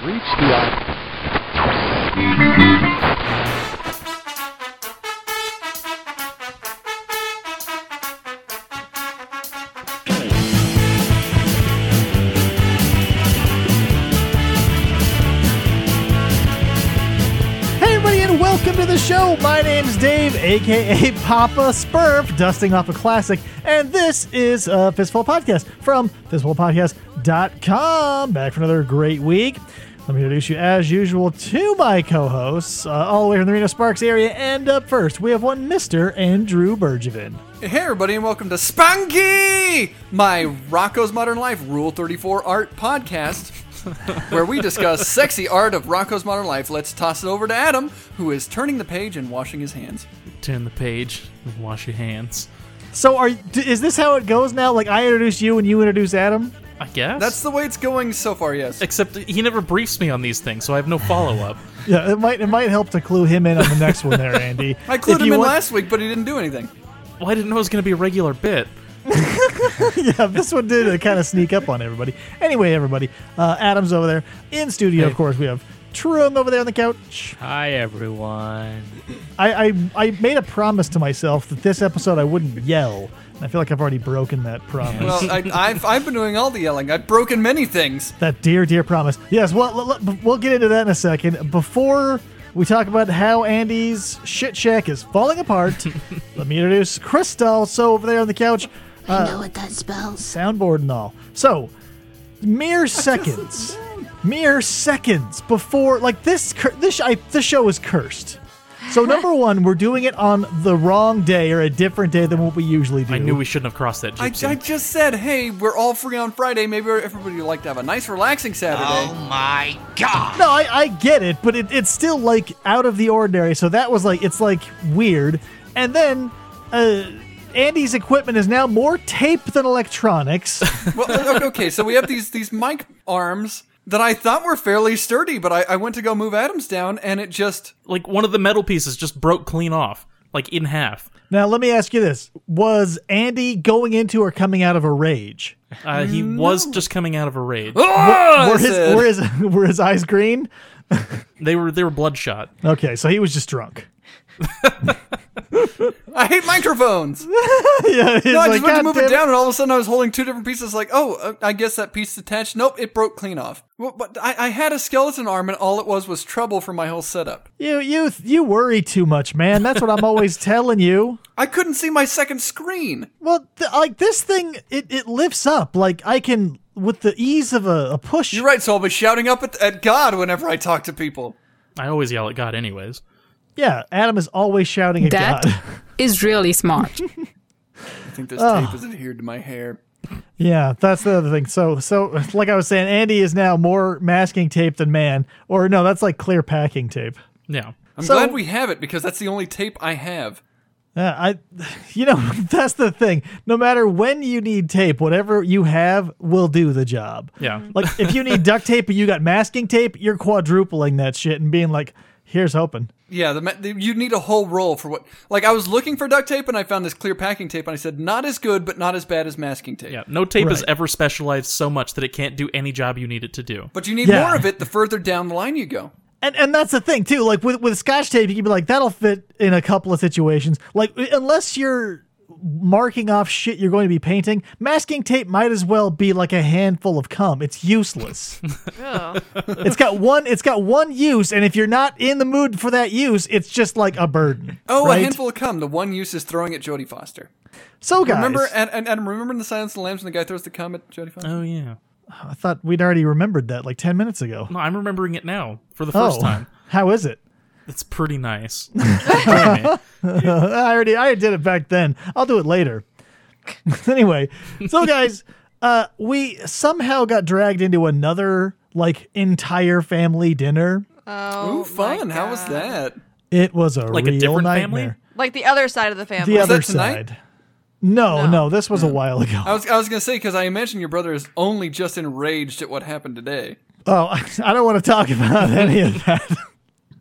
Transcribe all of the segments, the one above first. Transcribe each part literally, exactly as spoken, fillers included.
reached the island. Welcome to the show. My name's Dave, aka Papa Spurf, dusting off a classic, and this is a Fistful Podcast from fistful podcast dot com. Back for another great week. Let me introduce you, as usual, to my co-hosts, uh, all the way from the Reno Sparks area. And up first, we have one Mister Andrew Bergevin. Hey everybody, and welcome to Spunky, my Rocco's Modern Life Rule thirty-four art podcast, where we discuss sexy art of Rocco's Modern Life. Let's toss it over to Adam, who is turning the page and washing his hands. Turn the page and wash your hands. So, are is this how it goes now? Like, I introduce you and you introduce Adam? I guess. That's the way it's going so far, yes. Except he never briefs me on these things, so I have no follow-up. Yeah, it might it might help to clue him in on the next one there, Andy. I clued If him you in want- last week, but he didn't do anything. Well, I didn't know it was going to be a regular bit. Yeah, this one did uh, kind of sneak up on everybody. Anyway, everybody, uh, Adam's over there in studio. Hey. Of course, we have Trung over there on the couch. Hi, everyone. I, I I made a promise to myself that this episode I wouldn't yell. And I feel like I've already broken that promise. Well, I, I've, I've been doing all the yelling. I've broken many things. That dear, dear promise. Yes, well, l- l- we'll get into that in a second. Before we talk about how Andy's shit shack is falling apart, let me introduce Crystal. So over there on the couch. I know what that spells. Soundboard and all. So, mere seconds, mere seconds before, like this, cur- this, I, this show is cursed. So, number one, we're doing it on the wrong day or a different day than what we usually do. I knew we shouldn't have crossed that I, gypsy. I just said, hey, we're all free on Friday. Maybe everybody would like to have a nice, relaxing Saturday. Oh my god! No, I, I get it, but it, it's still like out of the ordinary. So that was like, it's like weird. And then, uh, Andy's equipment is now more tape than electronics. Well, okay, so we have these these mic arms that I thought were fairly sturdy, but I, I went to go move Adam's down, and it just... Like, one of the metal pieces just broke clean off, like in half. Now, let me ask you this. Was Andy going into or coming out of a rage? Uh, he No. was just coming out of a rage. Oh, Were I his, said. were, his, were his eyes green? They were they were bloodshot. Okay, so he was just drunk. I hate microphones. Yeah, he's No, I like, just went to "God move damn it down, and all of a sudden I was holding two different pieces. Like, oh, uh, I guess that piece detached. Nope, it broke clean off. Well, but I, I had a skeleton arm, and all it was was trouble for my whole setup. You, you, you worry too much, man. That's what I'm always telling you. I couldn't see my second screen. Well, th- like this thing, it, it lifts up. Like I can, with the ease of a, a push. You're right, so I'll be shouting up at, at God whenever I talk to people. I always yell at God anyways. Yeah, Adam is always shouting at That God. is really smart. I think this Oh. tape is adhered to my hair. Yeah, that's the other thing. So, so like I was saying, Andy is now more masking tape than man. Or no, that's like clear packing tape. Yeah. I'm So- glad we have it, because that's the only tape I have. Yeah, I, you know, that's the thing. No matter when you need tape, whatever you have will do the job. Yeah. Like if you need duct tape, but you got masking tape, you're quadrupling that shit and being like, "Here's hoping." Yeah, the, ma- the you need a whole roll for what... Like, I was looking for duct tape, and I found this clear packing tape, and I said, not as good, but not as bad as masking tape. Yeah. No tape is Right. ever specialized so much that it can't do any job you need it to do. But you need Yeah. more of it the further down the line you go. And and that's the thing too. Like with with Scotch tape, you can be like, that'll fit in a couple of situations. Like unless you're marking off shit you're going to be painting, masking tape might as well be like a handful of cum. It's useless. It's got one. It's got one use, and if you're not in the mood for that use, it's just like a burden. Oh, right? a handful of cum. The one use is throwing at Jodie Foster. So guys, Remember, and, and Adam, remember in The Silence of the Lambs when the guy throws the cum at Jodie Foster? Oh, yeah. I thought we'd already remembered that like ten minutes ago. No, I'm remembering it now for the first Oh, time. how is it? It's pretty nice. Join me. I already I did it back then. I'll do it later. Anyway, so guys, uh, we somehow got dragged into another like entire family dinner. Oh, Ooh, fun. my How was God. that? It was a Like a real different nightmare. family? Like the other side of the family. The Was other that tonight? side. No, no, No. this was a while ago. I was I was going to say, because I imagine your brother is only just enraged at what happened today. Oh, I don't want to talk about any of that.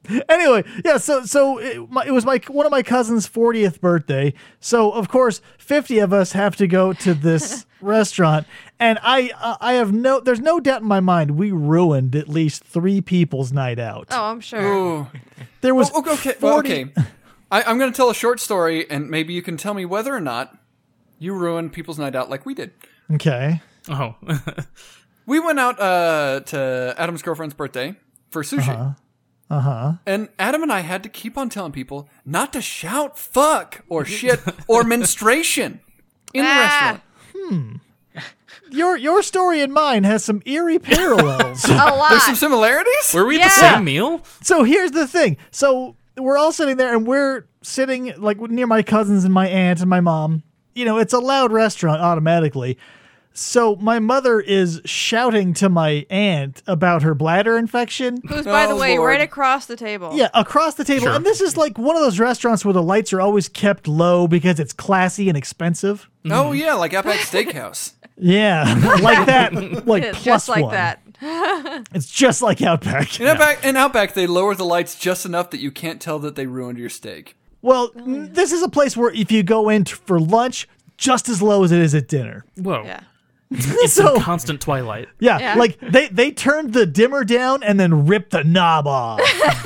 Anyway, yeah, so so it, my, it was my one of my cousin's fortieth birthday. So of course, fifty of us have to go to this restaurant, and I uh, I have no there's no doubt in my mind we ruined at least three people's night out. Oh, I'm sure. Ooh. There was Oh, okay, well, forty okay. I, I'm going to tell a short story, and maybe you can tell me whether or not you ruined people's night out like we did. Okay. Oh. We went out uh, to Adam's girlfriend's birthday for sushi. Uh-huh. Uh-huh. And Adam and I had to keep on telling people not to shout fuck or shit or menstruation in the Ah. restaurant. Your your story and mine has some eerie parallels. A lot. There's some similarities? Were we at Yeah. the same meal? So here's the thing. So we're all sitting there, and we're sitting like near my cousins and my aunt and my mom. You know, it's a loud restaurant automatically. So my mother is shouting to my aunt about her bladder infection. Who's, by the Oh, way, Lord. right across the table. Yeah, across the table. Sure. And this is like one of those restaurants where the lights are always kept low because it's classy and expensive. Oh, yeah, like Outback Steakhouse. Yeah, like that. Like It's plus just like one. that. It's just like Outback. In Outback, in Outback, they lower the lights just enough that you can't tell that they ruined your steak. Well, n- this is a place where if you go in t- for lunch, just as low as it is at dinner. Whoa. Yeah. It's So- in constant twilight. Yeah, Yeah. like they they turned the dimmer down and then ripped the knob off.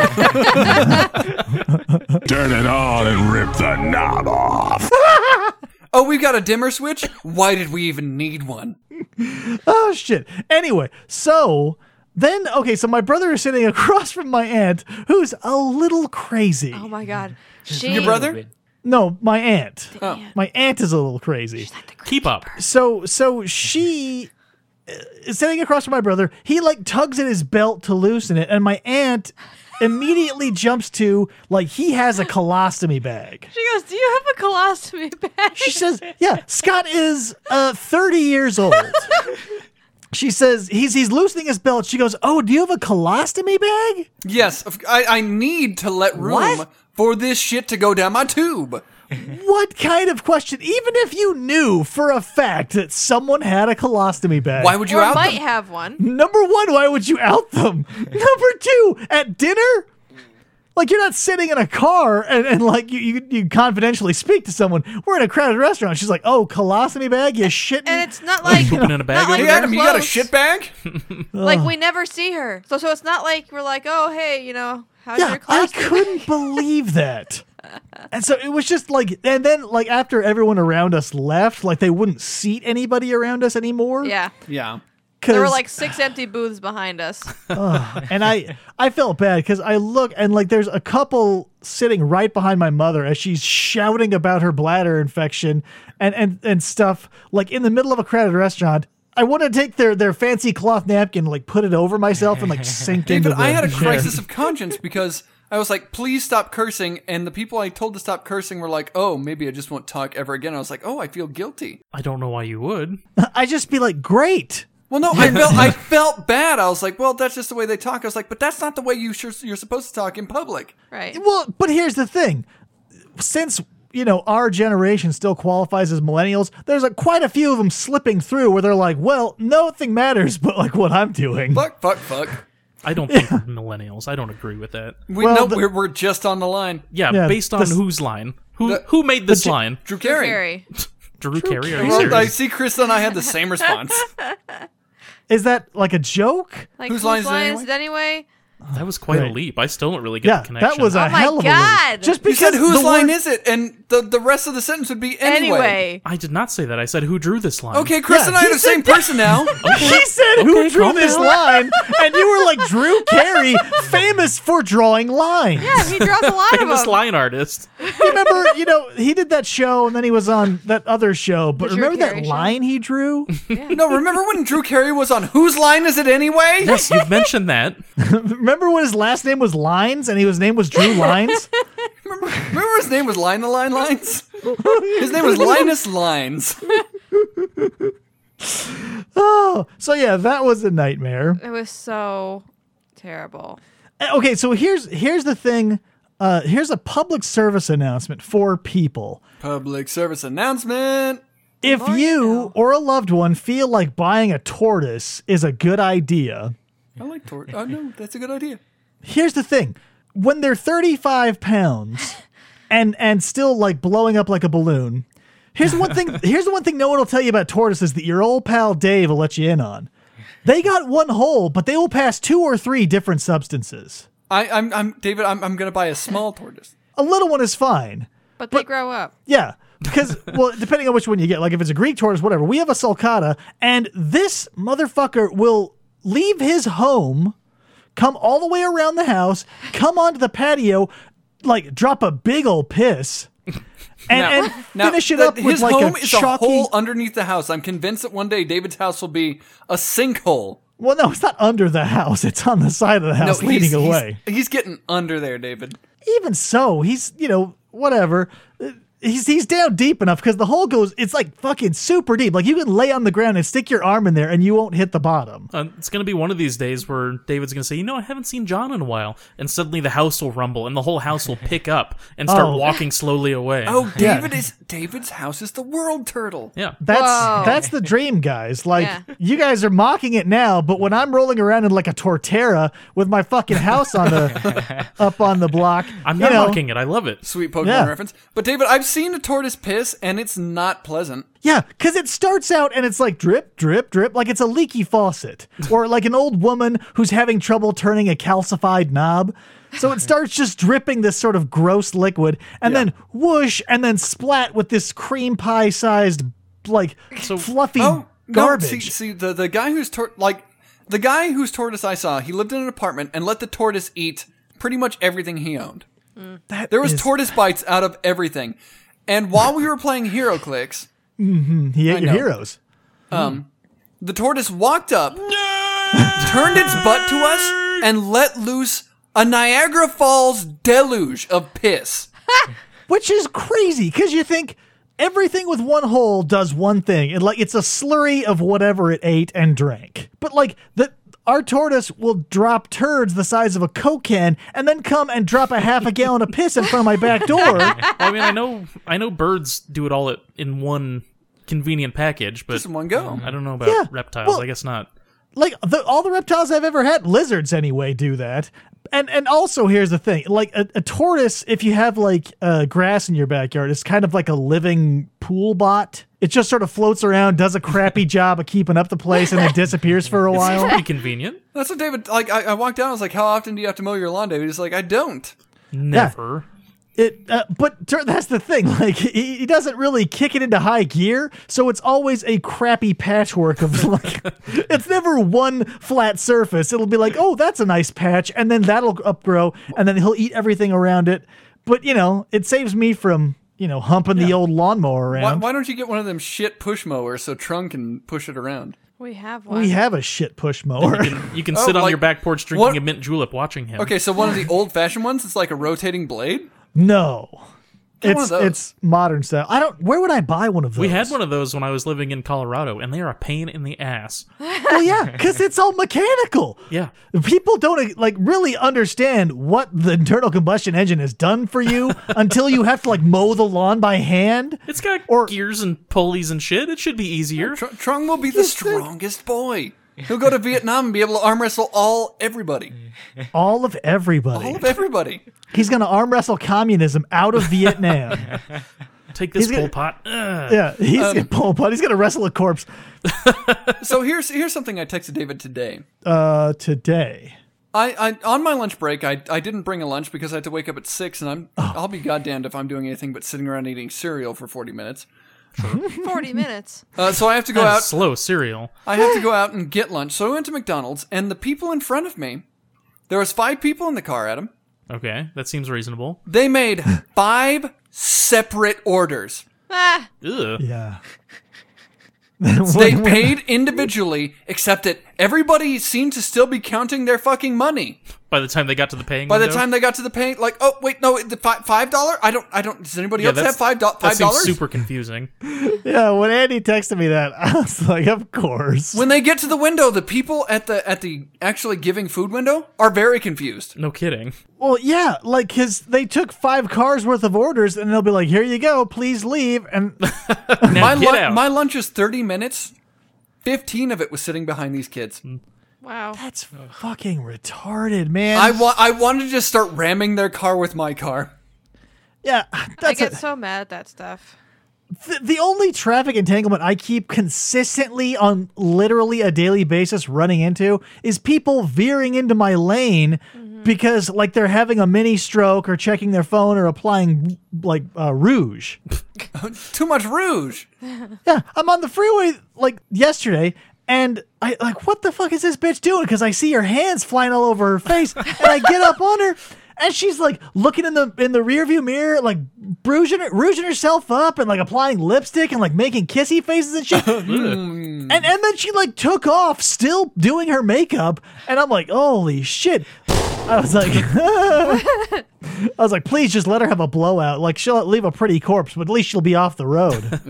Turn it on and rip the knob off. Oh, we've got a dimmer switch? Why did we even need one? Oh shit. Anyway, so then okay, so my brother is sitting across from my aunt, who's a little crazy. Oh my God. She. Your brother? No, my aunt. Oh. My aunt is a little crazy. Keep up. So so she uh, is sitting across from my brother. He like tugs at his belt to loosen it, and my aunt immediately jumps to like he has a colostomy bag. She goes, "Do you have a colostomy bag?" She says, "Yeah, Scott is uh, thirty years old." She says he's he's loosening his belt. She goes, "Oh, do you have a colostomy bag?" Yes, of- I, I need to let room What? for this shit to go down my tube. What kind of question? Even if you knew for a fact that someone had a colostomy bag, Why would you or out might them? have one. number one, why would you out them? Number two, at dinner? Like, you're not sitting in a car and, and like, you, you you confidentially speak to someone. We're in a crowded restaurant. She's like, oh, colostomy bag? You shitting? And it's not like Pooping in a bag not like over Hey, we're Adam, you got a close. shit bag? Like we never see her, so so it's not like we're like, oh hey, you know, how's yeah, your I class? couldn't believe that. And so it was just like, and then like after everyone around us left, like they wouldn't seat anybody around us anymore. Yeah, Yeah. Cause, there were like six empty booths behind us. and I I felt bad because I look and like there's a couple sitting right behind my mother as she's shouting about her bladder infection and and and stuff like in the middle of a crowded restaurant. I want to take their their fancy cloth napkin, like put it over myself and like sink into David, the I had a chair. crisis of conscience because I was like, please stop cursing. And the people I told to stop cursing were like, oh, maybe I just won't talk ever again. I was like, oh, I feel guilty. I don't know why you would. I just be like, great. Well, no, I felt I felt bad. I was like, well, that's just the way they talk. I was like, but that's not the way you sure, you're supposed to talk in public. Right. Well, but here's the thing. Since, you know, our generation still qualifies as millennials, there's like quite a few of them slipping through where they're like, well, nothing matters but like what I'm doing. Fuck, fuck, fuck. I don't think we're millennials. I don't agree with that. We Well, know the- we're, we're just on the line. Yeah, Yeah, based on this- whose line? Who The- who made this the- line? Drew Carey. Carey. Drew Carey? Are you Well, I serious? see Krista and I had the same response. Is that like a joke? Like Whose whose line is it line anyway? is it anyway? That was quite Right. a leap. I still don't really get Yeah, the connection. that was a Oh my hell of a God. leap. Just You because said whose the line word- is it? And the, the rest of the sentence would be anyway. Anyway. I did not say that. I said who drew this line. Okay, Chris Yeah, and I he are the said same that- person now. He said who Okay, drew calm this down. line, and you were like Drew Carey, famous for drawing lines. Yeah, he dropped a lot of Famous them. line artist. Remember, you know, he did that show, and then he was on that other show. But The Drew remember Carey that show? line he drew? No, remember when Drew Carey was on Whose Line Is It Anyway? Yes, you've mentioned that. Remember when his last name was Lines, and his name was Drew Lines? Remember, remember his name was Line the Line Lines? His name was Linus Lines. Oh, so yeah, that was a nightmare. It was so terrible. Uh, Okay, so here's here's the thing. Uh, here's a public service announcement for people. Public service announcement. If more you you know. or a loved one feel like buying a tortoise is a good idea, I like tortoise. Oh, no, that's a good idea. here's the thing. when they're thirty-five pounds and and still like blowing up like a balloon, here's one thing. Here's the one thing no one will tell you about tortoises that your old pal Dave will let you in on. They got one hole, but they will pass two or three different substances. I, I'm, I'm David. I'm, I'm gonna buy a small tortoise. A little one is fine. But they grow up. Yeah, because, well, depending on which one you get, like if it's a Greek tortoise, whatever. We have a sulcata, and this motherfucker will leave his home, come all the way around the house, come onto the patio, like drop a big old piss, and, Now, and now, finish it the- up with his like home a is chalky. a hole underneath the house. I'm convinced that one day David's house will be a sinkhole. Well, no, it's not under the house. It's on the side of the house, no, leading he's, away. He's, he's getting under there, David. Even so, he's, you know, whatever. He's he's down deep enough because the hole goes, it's like fucking super deep. Like you can lay on the ground and stick your arm in there and you won't hit the bottom. Uh, it's going to be one of these days where David's going to say, you know, I haven't seen John in a while. And suddenly the house will rumble and the whole house will pick up and start Oh. walking slowly away. Oh, Yeah. David is David's house is the world turtle. Yeah. That's Whoa. that's the dream, guys. Like Yeah. you guys are mocking it now, but when I'm rolling around in like a tortera with my fucking house on the up on the block, I'm you not know, mocking it. I love it. Sweet Pokemon Yeah. reference. But David, I've seen a tortoise piss and it's not pleasant. Yeah, because it starts out and it's like drip, drip, drip, like it's a leaky faucet. Or like an old woman who's having trouble turning a calcified knob. So it starts just dripping this sort of gross liquid, and Yeah. then whoosh, and then splat with this cream pie sized, like, So- fluffy Oh, garbage. No, see, see the, the guy who's tor- like the guy whose tortoise I saw, he lived in an apartment and let the tortoise eat pretty much everything he owned. That There was is- tortoise bites out of everything. And while we were playing Hero Clicks, He ate I your know. heroes. the tortoise walked up, turned its butt to us, and let loose a Niagara Falls deluge of piss. Which is crazy, because you think everything with one hole does one thing. And like it's a slurry of whatever it ate and drank. But like the our tortoise will drop turds the size of a Coke can and then come and drop a half a gallon of piss in front of my back door. Well, I mean, I know, I know birds do it all at, in one convenient package, but Just in one go. I don't know about Yeah, reptiles. well- I guess not. Like the, all the reptiles I've ever had, lizards anyway, do that. And and also here's the thing: like a, a tortoise, if you have like uh, grass in your backyard, it's kind of like a living pool bot. It just sort of floats around, does a crappy job of keeping up the place, and then disappears for a while. Pretty convenient. That's what David, like, I, I walked down, I was like, how often do you have to mow your lawn, David? He's like, I don't. Never. It, uh, but tur- that's the thing. Like he, he doesn't really kick it into high gear, so it's always a crappy patchwork of like. It's never one flat surface. It'll be like, oh, that's a nice patch, and then that'll upgrow, and then he'll eat everything around it. But you know, it saves me from you know humping the old lawnmower Why, around. why don't you get one of them shit push mowers so Trunk can push it around? We have one. We have a shit push mower. You can Oh, sit on like- your back porch drinking what- a mint julep watching him. Okay, so one of the old-fashioned ones, it's like a rotating blade? No, Get one it's of those. it's modern style. I don't. Where would I buy one of those? We had one of those when I was living in Colorado, and they are a pain in the ass. Well, yeah, because it's all mechanical. Yeah. People don't like really understand what the internal combustion engine has done for you until you have to like mow the lawn by hand. It's got Or- gears and pulleys and shit. It should be easier. Tr- Trung will be the strongest boy. He'll go to Vietnam and be able to arm wrestle all everybody. All of everybody. All of everybody. He's going to arm wrestle communism out of Vietnam. Take this He's gonna- Pol Pot. Ugh. Yeah, he's gonna pull but he's going to wrestle a corpse So here's here's something I texted David today. uh, today. I, I on my lunch break, I I didn't bring a lunch because I had to wake up at six, and I'm I'll be goddamned if I'm doing anything but sitting around eating cereal for forty minutes. forty minutes. Uh, so I have to go That is out. slow cereal. I have to go out and get lunch. So I went to McDonald's, and the people in front of me, there was five people in the car, Adam. Okay, that seems reasonable. They made five separate orders. Ah, Ugh. Yeah. They paid individually, except that everybody seemed to still be counting their fucking money. By the time they got to the paying By the window? time they got to the pay, like, oh wait, no, the fi- five dollar. I don't, I don't. Does anybody Yeah, else that's- have five do- that five seems dollars? super confusing. Yeah, when Andy texted me that, I was like, of course. When they get to the window, the people at the at the actually giving food window are very confused. No kidding. Well, yeah, like, because they took five cars worth of orders, and they'll be like, here you go, please leave. And Now My get lu- out. my lunch is thirty minutes. Fifteen of it was sitting behind these kids. Wow. That's fucking retarded, man. I want. I wanted to just start ramming their car with my car. yeah, I that's get a- so mad at that stuff. the, the only traffic entanglement I keep consistently on literally a daily basis running into is people veering into my lane because like they're having a mini stroke or checking their phone or applying like uh, rouge. Too much rouge. Yeah, I'm on the freeway like yesterday, and I like, what the fuck is this bitch doing? Because I see her hands flying all over her face, and I get up on her, and she's like looking in the in the rearview mirror, like rouging, rouging herself up, and like applying lipstick and like making kissy faces and shit. and and then she like took off, still doing her makeup, and I'm like, holy shit. I was like, I was like, please just let her have a blowout. Like, she'll leave a pretty corpse, but at least she'll be off the road.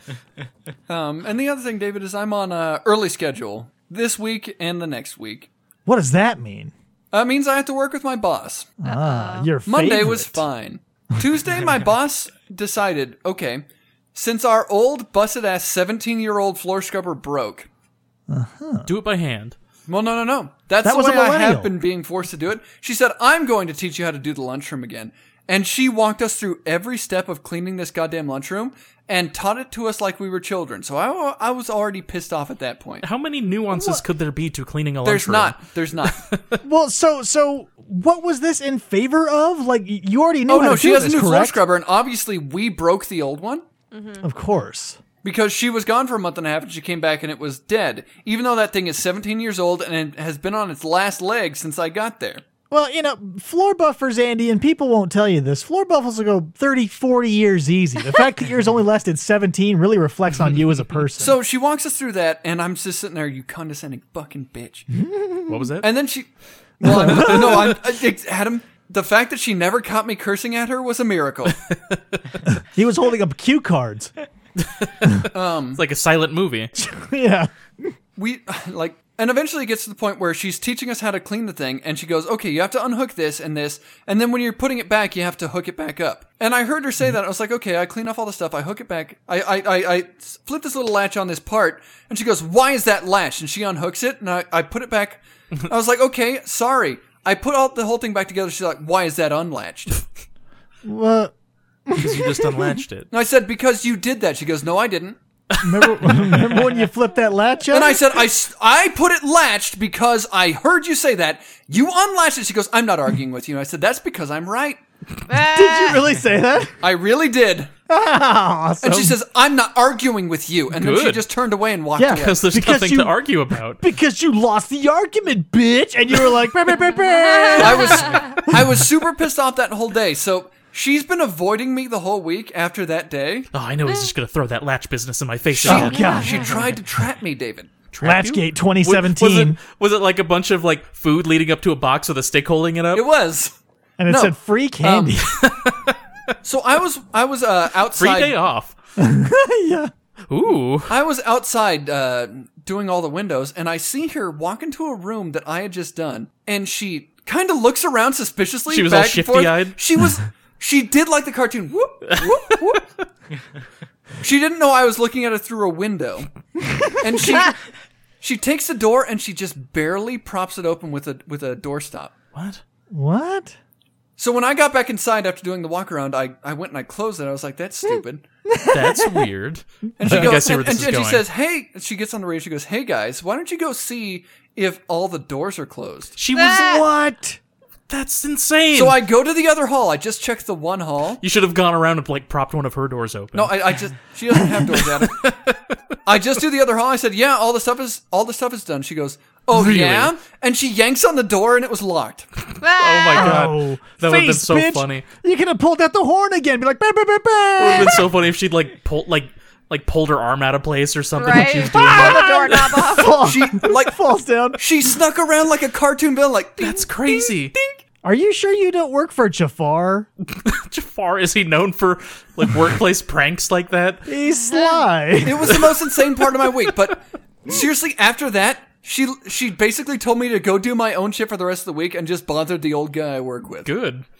Um, and the other thing, David, is I'm on a early schedule this week and the next week. What does that mean? Uh, means I have to work with my boss. Ah, your Monday was favorite. fine. Tuesday, my boss decided, okay, since our old busted-ass seventeen-year-old floor scrubber broke, Do it by hand. well, no, no, no. That's That the was a way I millennial. have been being forced to do it. She said, I'm going to teach you how to do the lunchroom again. And she walked us through every step of cleaning this goddamn lunchroom and taught it to us like we were children. So I, I was already pissed off at that point. How many nuances could there be to cleaning a There's lunchroom? not. There's not. Well, so so what was this in favor of? Like, y- you already knew Oh, how no, to she do has a this, new floor correct? scrubber, and obviously we broke the old one. Of course. Because she was gone for a month and a half and she came back and it was dead. Even though that thing is seventeen years old and it has been on its last leg since I got there. Well, you know, floor buffers, Andy, and people won't tell you this, floor buffers will go thirty, forty years easy. The fact that yours only lasted seventeen really reflects on you as a person. So she walks us through that and I'm just sitting there, you condescending fucking bitch. What was that? And then she... Well, I'm, no, I'm... It, Adam, the fact that she never caught me cursing at her was a miracle. he was holding up cue cards. It's like a silent movie. Yeah. we like and eventually it gets to the point where she's teaching us how to clean the thing and she goes, okay, you have to unhook this and this, and then when you're putting it back you have to hook it back up. And I heard her say that. I was like, okay, I clean off all the stuff, I hook it back, I I I, I flip this little latch on this part, and she goes, why is that latched? And she unhooks it and I, I put it back. I was like, okay, sorry. I put all the whole thing back together. She's like, why is that unlatched? Well, Because you just unlatched it. And I said, because you did that. She goes, no, I didn't. remember, remember when you flipped that latch up? And I said, I, s- I put it latched because I heard you say that. You unlatched it. She goes, I'm not arguing with you. And I said, that's because I'm right. Did you really say that? I really did. Awesome. And she says, I'm not arguing with you. And then she Good. just turned away and walked Yeah. away. Because there's Because nothing you- to argue about. because you lost the argument, bitch. And you were like, "Bah, bah, bah, bah." I was I was super pissed off that whole day. So she's been avoiding me the whole week after that day. Oh, I know he's just going to throw that latch business in my face Oh, again. God. She tried to trap me, David. Trap you? Latchgate twenty Was- Was seventeen. it, was it like a bunch of like food leading up to a box with a stick holding it up? It was. and it no. said free candy. So I was I was uh, Free outside. day off. yeah. Ooh. I was outside uh, doing all the windows, and I see her walk into a room that I had just done, and she kind of looks around suspiciously. She was all back and forth. shifty-eyed? She was. She did like the cartoon. Whoop, whoop, whoop. She didn't know I was looking at her through a window, and she she takes the door and she just barely props it open with a with a doorstop. What? What? So when I got back inside after doing the walk around, I, I went and I closed it. I was like, "That's stupid." That's weird. And she I think I goes, see where and, this and, is and she going. says, "Hey," she gets on the radio. She goes, "Hey guys, why don't you go see if all the doors are closed?" She was. What? That's insane. So I go to the other hall. I just checked the one hall. You should have gone around and like propped one of her doors open. No, I, I just she doesn't have doors at it. I just do the other hall. I said, "Yeah, all the stuff is all the stuff is done." She goes, "Oh Really? yeah," and she yanks on the door and it was locked. Oh my god. Oh, That would've been face, so bitch. funny. You could have pulled out the horn again. Be like, bah, bah, bah, bah. It would have been so funny if she'd like pulled like like pulled her arm out of place or something when Right? she was doing Pull that. the doorknob off. Fall- She like falls down. she snuck around like a cartoon villain. Like ding, That's crazy. ding, ding. Are you sure you don't work for Jafar? Jafar, is he known for like workplace pranks like that? He's sly. It was the most insane part of my week. But seriously, after that, she she basically told me to go do my own shit for the rest of the week and just bothered the old guy I work with. Good.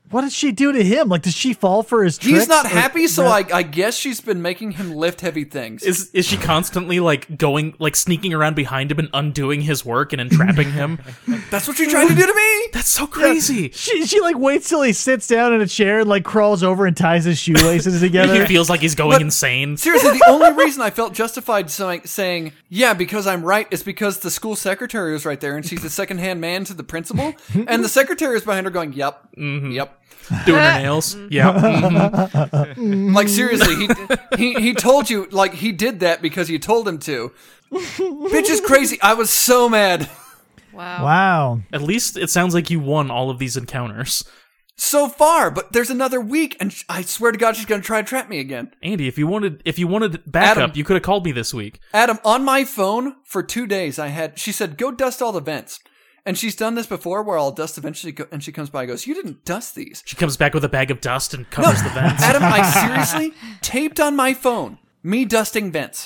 What did she do to him? Like, does she fall for his tricks? He's not Or- happy, so Or- I, I guess she's been making him lift heavy things. Is is she constantly like going like sneaking around behind him and undoing his work and entrapping him? That's what you're trying to do to me? That's so crazy. She, she like waits till he sits down in a chair and like crawls over and ties his shoelaces He together. feels like he's going But- insane. Seriously, the only reason I felt justified saying, saying, yeah, because I'm right, is because the school secretary was right there, and she's the second-hand man to the principal, and the secretary is behind her going, yep, yep. Doing her nails. Yeah. Mhm. Like, seriously, he, he he told you, like, he did that because you told him to. Bitch is crazy. I was so mad. Wow. Wow. At least it sounds like you won all of these encounters. So far, but there's another week, and sh- I swear to God she's going to try to trap me again. Andy, if you wanted if you wanted backup, Adam. you could have called me this week. Adam, on my phone, for two days, I had, she said, go dust all the vents. And she's done this before where I'll dust eventually, go, and she comes by and goes, you didn't dust these. She comes back with a bag of dust and covers the vents. Adam, I seriously taped on my phone me dusting vents.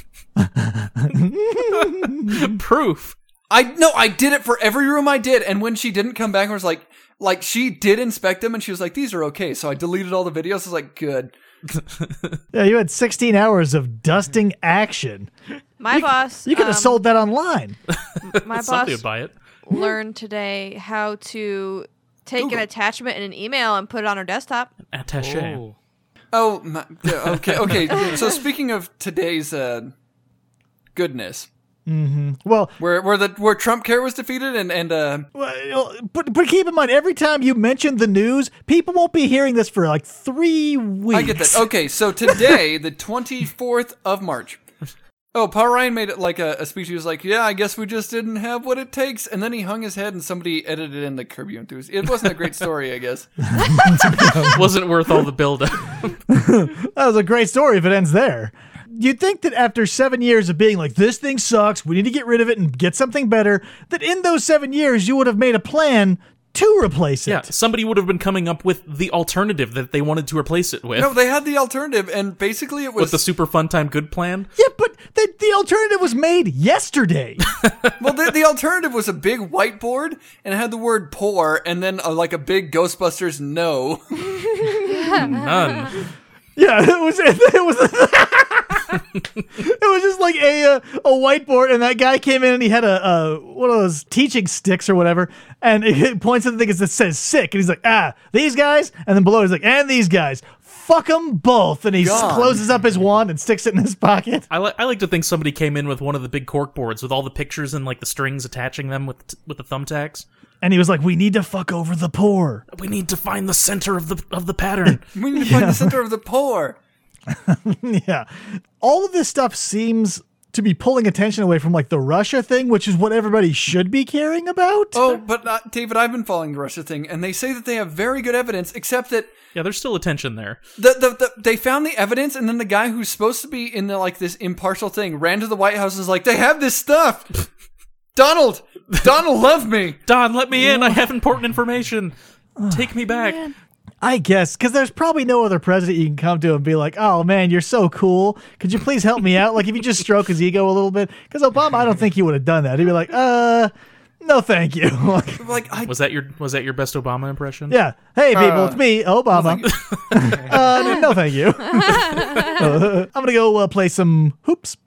Proof. I no, I did it for every room I did, and when she didn't come back and was like, like she did inspect them, and she was like, these are okay. So I deleted all the videos. I was like, good. Yeah, you had sixteen hours of dusting action. My boss. You could have um, sold that online. My Somebody boss would buy it. learned today how to take Google. an attachment in an email and put it on her desktop. Attaché. Oh. Oh, my, yeah, okay, okay. So speaking of today's uh, goodness, Well, where where the where Trump care was defeated, and and uh, well, but but keep in mind, every time you mention the news, people won't be hearing this for like three weeks. I get that. Okay, so today, the twenty-fourth of March. Oh, Paul Ryan made it like a, a speech. He was like, yeah, I guess we just didn't have what it takes. And then he hung his head and somebody edited in the Curb Your Enthusiasm. It wasn't a great story, I guess. Wasn't worth all the buildup. That was a great story if it ends there. You'd think that after seven years of being like, this thing sucks, we need to get rid of it and get something better, that in those seven years you would have made a plan to replace it. Yeah, somebody would have been coming up with the alternative that they wanted to replace it with. No, they had the alternative, and basically it was... with the super fun time good plan. Yeah, but the, the alternative was made yesterday. Well, the, the alternative was a big whiteboard, and it had the word poor, and then uh, like a big Ghostbusters no. None. Yeah, it was. It was. It was just like a uh, a whiteboard, and that guy came in and he had a, a one of those teaching sticks or whatever, and it points at the thing that says "sick," and he's like, "Ah, these guys," and then below he's like, "And these guys, fuck them both," and he God. closes up his wand and sticks it in his pocket. I, li- I like to think somebody came in with one of the big cork boards with all the pictures and like the strings attaching them with t- with the thumbtacks. And he was like, "We need to fuck over the poor." We need to find the center of the of the pattern. We need to find the center of the poor. Yeah, all of this stuff seems to be pulling attention away from like the Russia thing, which is what everybody should be caring about. Oh, but uh, David, I've been following the Russia thing, and they say that they have very good evidence, except that Yeah, there's still attention there. the, the, the they found the evidence, and then the guy who's supposed to be in the like this impartial thing ran to the White House and was like, "They have this stuff." Donald, Donald, love me. Don, let me in. I have important information. Take me back. I guess, because there's probably no other president you can come to and be like, "Oh man, you're so cool. Could you please help me out?" Like if you just stroke his ego a little bit. Because Obama, I don't think he would have done that. He'd be like, "Uh, no, thank you." Like, Like, I, Was that your was that your best Obama impression? yeah, hey people, Uh, it's me, Obama. uh, no, thank you. Uh, I'm gonna go uh, play some hoops.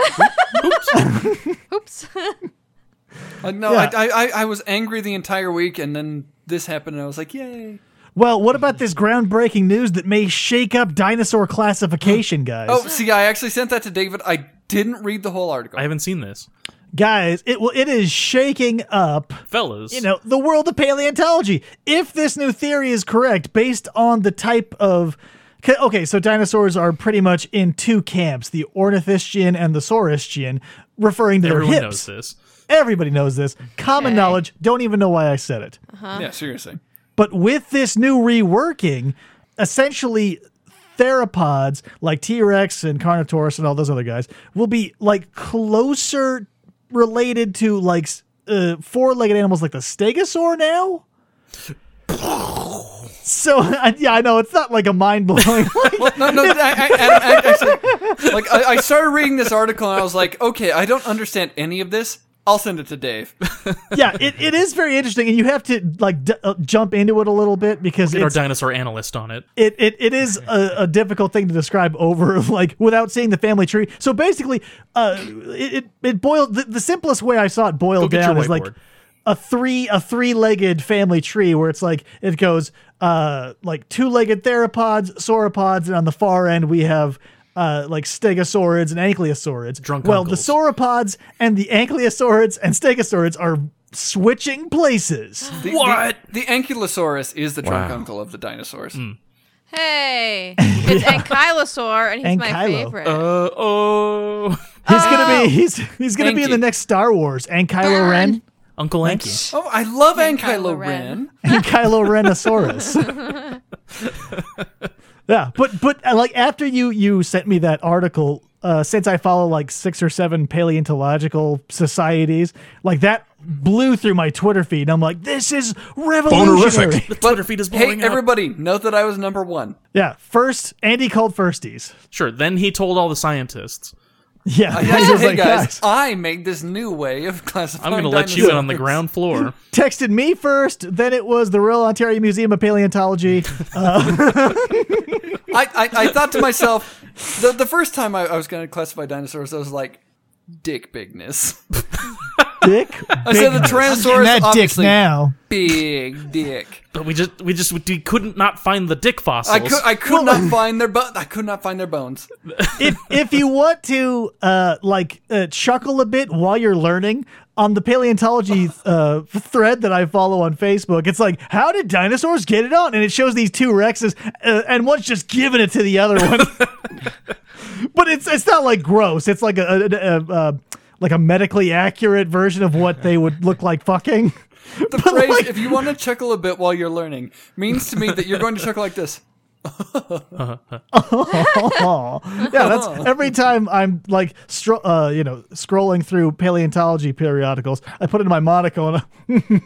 Oops. like, no, Yeah. I, I, I was angry the entire week, and then this happened, and I was like, "Yay!" Well, what about this groundbreaking news that may shake up dinosaur classification, guys? Oh, see, I actually sent that to David. I didn't read the whole article. I haven't seen this. Guys, it will. It is shaking up. Fellas. You know, the world of paleontology. If this new theory is correct, based on the type of... Okay, so dinosaurs are pretty much in two camps, the Ornithischian and the Saurischian, referring to everyone their knows hips. this. Everybody knows this. Common Okay. knowledge. Don't even know why I said it. Yeah, seriously. But with this new reworking, essentially theropods like T-Rex and Carnotaurus and all those other guys will be like closer related to like uh, four-legged animals like the Stegosaur now. So I, yeah, I know it's not like a mind-blowing. Well, no, no, I, I, I, I actually, like, I, I started reading this article, and I was like, okay, I don't understand any of this, I'll send it to Dave. Yeah, it, it is very interesting, and you have to like d- uh, jump into it a little bit because Get our it's, dinosaur analyst on it. it, it it is a, a difficult thing to describe over like without seeing the family tree. So basically, uh, it it, it boiled the, the simplest way I saw it Go boiled get down your is like whiteboard. a three a three legged family tree where it's like it goes uh like two legged theropods, sauropods, and on the far end we have. Uh, like stegosaurids and ankylosaurids. Drunk well, uncles. the sauropods and the ankylosaurids and stegosaurids are switching places. The, What? The, the Ankylosaurus is the drunk Wow. uncle of the dinosaurs. Hey, it's Ankylosaur, and he's my Ankylo. favorite. Uh oh. He's gonna be he's he's gonna be in Anky. the next Star Wars. And Kylo Ren Uncle Anky. Oh, I love And Ankylo Kylo Ren. Ren. and Kylo Renosaurus. Yeah, but but uh, like after you you sent me that article, uh, since I follow like six or seven paleontological societies, like that blew through my Twitter feed. And I'm like, this is revolutionary. Bonerific. The Twitter feed is Hey, blowing up. everybody, note that I was number one. Yeah, first Andy called firsties. Sure, then he told all the scientists. Yeah, I he said, was hey like, guys, I made this new way of classifying I'm going to let you in on the dinosaurs." ground floor. texted me first, then it was the Royal Ontario Museum of Paleontology. I, I, I thought to myself, the, the first time I, I was going to classify dinosaurs, I was like, dick bigness. Dick. I said the Tyrannosaurus, and that dick obviously, now. big dick. But we just we just we couldn't not find the dick fossils. I could I could not find their bo- I could not find their bones. if if you want to uh like uh, chuckle a bit while you're learning on the paleontology uh thread that I follow on Facebook, it's like, how did dinosaurs get it on? And it shows these two Rexes, uh, and one's just giving it to the other one. But it's it's not like gross. It's like a, a, a, a like a medically accurate version of what they would look like fucking. The phrase, if you want to chuckle a bit while you're learning, means to me that you're going to chuckle like this. Oh, yeah, that's every time I'm like, stro- uh, you know, scrolling through paleontology periodicals, I put it in my Monaco and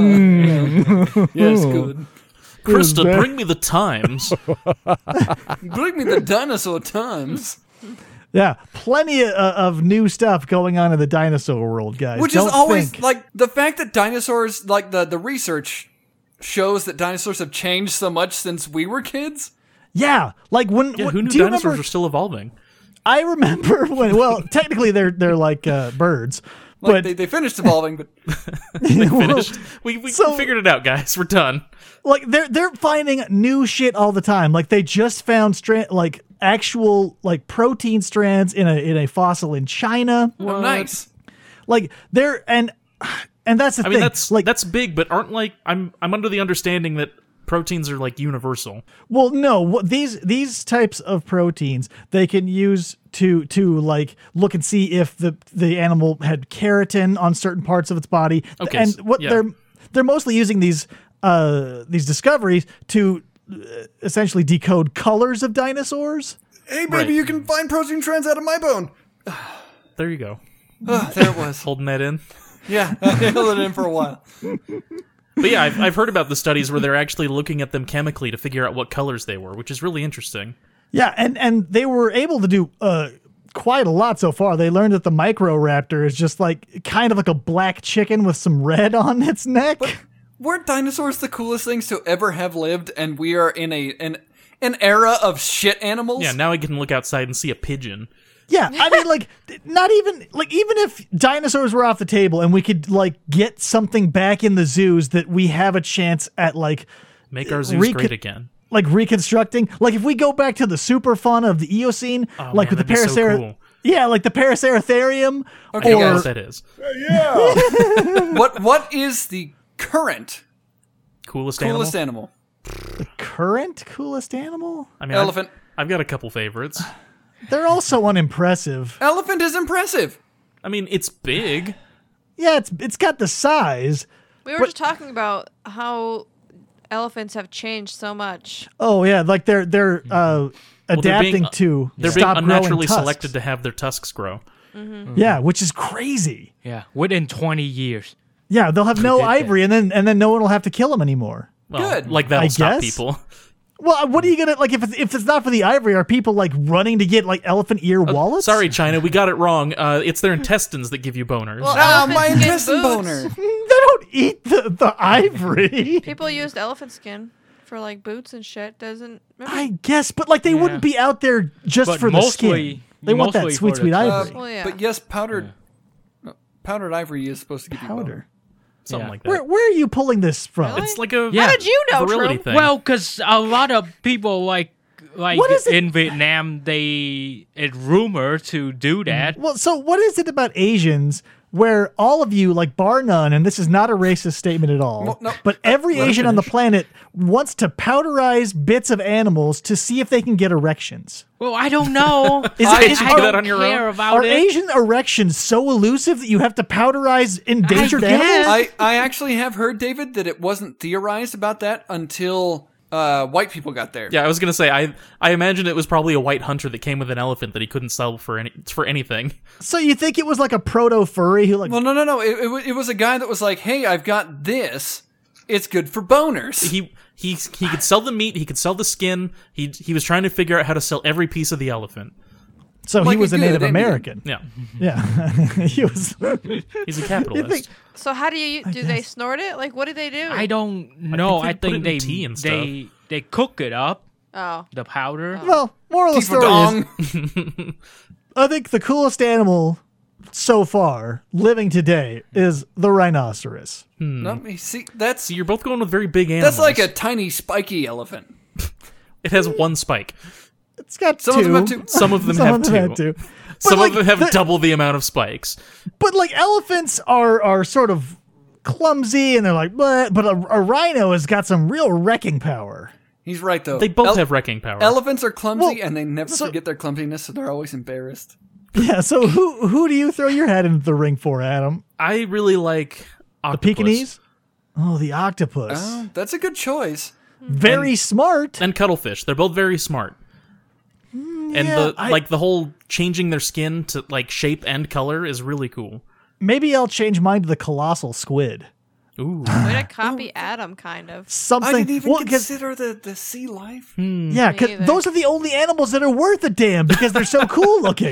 Yes, good. Krista, very- bring me the Times. Bring me the dinosaur times. yeah, plenty of, of new stuff going on in the dinosaur world, guys. Which Don't is always think- like the fact that dinosaurs, like the, the research shows that dinosaurs have changed so much since we were kids. yeah, like when Yeah, when- who knew do you dinosaurs remember? were still evolving? I remember when. Well, technically they're they're like uh, birds, Like but they, they finished evolving, but Finished. We, we So- figured it out, guys. We're done. like they're they're finding new shit all the time. Like they just found strand like actual like protein strands in a in a fossil in China. oh, nice. Like they're and and that's the I thing. mean, that's like that's big, but aren't like I'm I'm under the understanding that proteins are like universal. well, no, what these these types of proteins they can use to to like look and see if the the animal had keratin on certain parts of its body. Okay, and s- what yeah. they're they're mostly using these uh these discoveries to uh, essentially decode colors of dinosaurs. Hey, baby, Right. you can find protein strands out of my bone. There you go. Oh, there it was. Holding that in. Yeah, I held it in for a while. But yeah, I've, I've heard about the studies where they're actually looking at them chemically to figure out what colors they were, which is really interesting. Yeah, and and they were able to do uh quite a lot so far. They learned that the Microraptor is just like kind of like a black chicken with some red on its neck. Weren't dinosaurs the coolest things to ever have lived, and we are in a an an era of shit animals? Yeah, now I can look outside and see a pigeon. Yeah, I mean, like, not even like even if dinosaurs were off the table and we could like get something back in the zoos that we have a chance at like Make our zoos Recon- great again. like reconstructing. Like if we go back to the super fun of the Eocene, Oh, like man, with the that'd be so Paracera, cool. yeah, like the Paraceratherium. Okay, or guys. That is. What what is the current Coolest, coolest animal? animal? current coolest animal. I mean, I've- Elephant. I've, got a couple favorites. They're all so unimpressive. Elephant is impressive. I mean, it's big. Yeah, it's it's got the size. We were But- just talking about how elephants have changed so much. Oh yeah, like they're they're uh, they're adapting being- to They're stop being growing unnaturally tusks. selected to have their tusks grow. Yeah, which is crazy. Yeah, within twenty years. Yeah, they'll have no did that. ivory, and then and then no one will have to kill them anymore. Well, Good. Like that'll I stop guess. people. Well, what are you gonna like if it's, if it's not for the ivory? Are people like running to get like elephant ear wallets? Sorry, China, we got it wrong. Uh, it's their intestines that give you boners. Well, Ah, elephant my skin intestine boots. boner. They don't eat the, the ivory. People used elephant skin for like boots and shit. Doesn't remember? I guess, but like they Yeah. wouldn't be out there just But for the mostly- skin. They want that mostly sweet, for the sweet clothes. Uh, ivory. Well, yeah. But yes, powdered uh, powdered ivory is supposed to give you Powder. boner. Something Yeah. like that. Where where are you pulling this from? Really? It's like a Yeah. How did you know, virility Troop? thing. Well, because a lot of people like like What is it- in Vietnam, they it's rumored to do that. Well, so what is it about Asians where all of you, like bar none, and this is not a racist statement at all, No, no. but every Let her Asian on the finish. planet wants to powderize bits of animals to see if they can get erections? Well, I don't know. Is I, it- is- I are- don't that on your care own? about Are it. Asian erections so elusive that you have to powderize endangered guess. animals? I, I actually have heard, David, that it wasn't theorized about that until uh, white people got there. Yeah, I was gonna say I I imagine it was probably a white hunter that came with an elephant that he couldn't sell for any for anything. So you think it was like a proto furry who like Well, no, no, no. It, it, wa- it was a guy that was like, hey, I've got this. It's good for boners. He he he could sell the meat, he could sell the skin. He he was trying to figure out how to sell every piece of the elephant. so like he was a a good Native Indian. American. Yeah, Yeah, he was. he's a capitalist. think- So how do you do? They guess. snort it? Like what do they do? I don't know. they I put think, it in they tea and they they cook it up, Oh, the powder. Well, moral of the story is, Dong. I think the coolest animal so far living today is the rhinoceros. No, me- see, that's So you're both going with very big animals. that's like a tiny spiky elephant. It has one spike. It's got Some two. of them have two. Some of them Some have of them two. have two. But Some like, of them have the- double the amount of spikes. But like elephants are are sort of clumsy and they're like, but but a, a rhino has got some real wrecking power. He's right though. They both Ele- have wrecking power. Elephants are clumsy Well, and they never so- forget their clumsiness, so they're always embarrassed. Yeah. So who who do you throw your head into the ring for, Adam? I really like The octopus. Pekingese? Oh, the octopus. Oh, that's a good choice. Very smart. and cuttlefish. They're both very smart. and yeah, the I- like the whole changing their skin to like shape and color is really cool. Maybe I'll change mine to the colossal squid. Ooh. way to copy Adam, kind of. Something. I didn't even well, 'cause- consider the, the sea life. yeah, Me because either. those are the only animals that are worth a damn because they're so cool looking.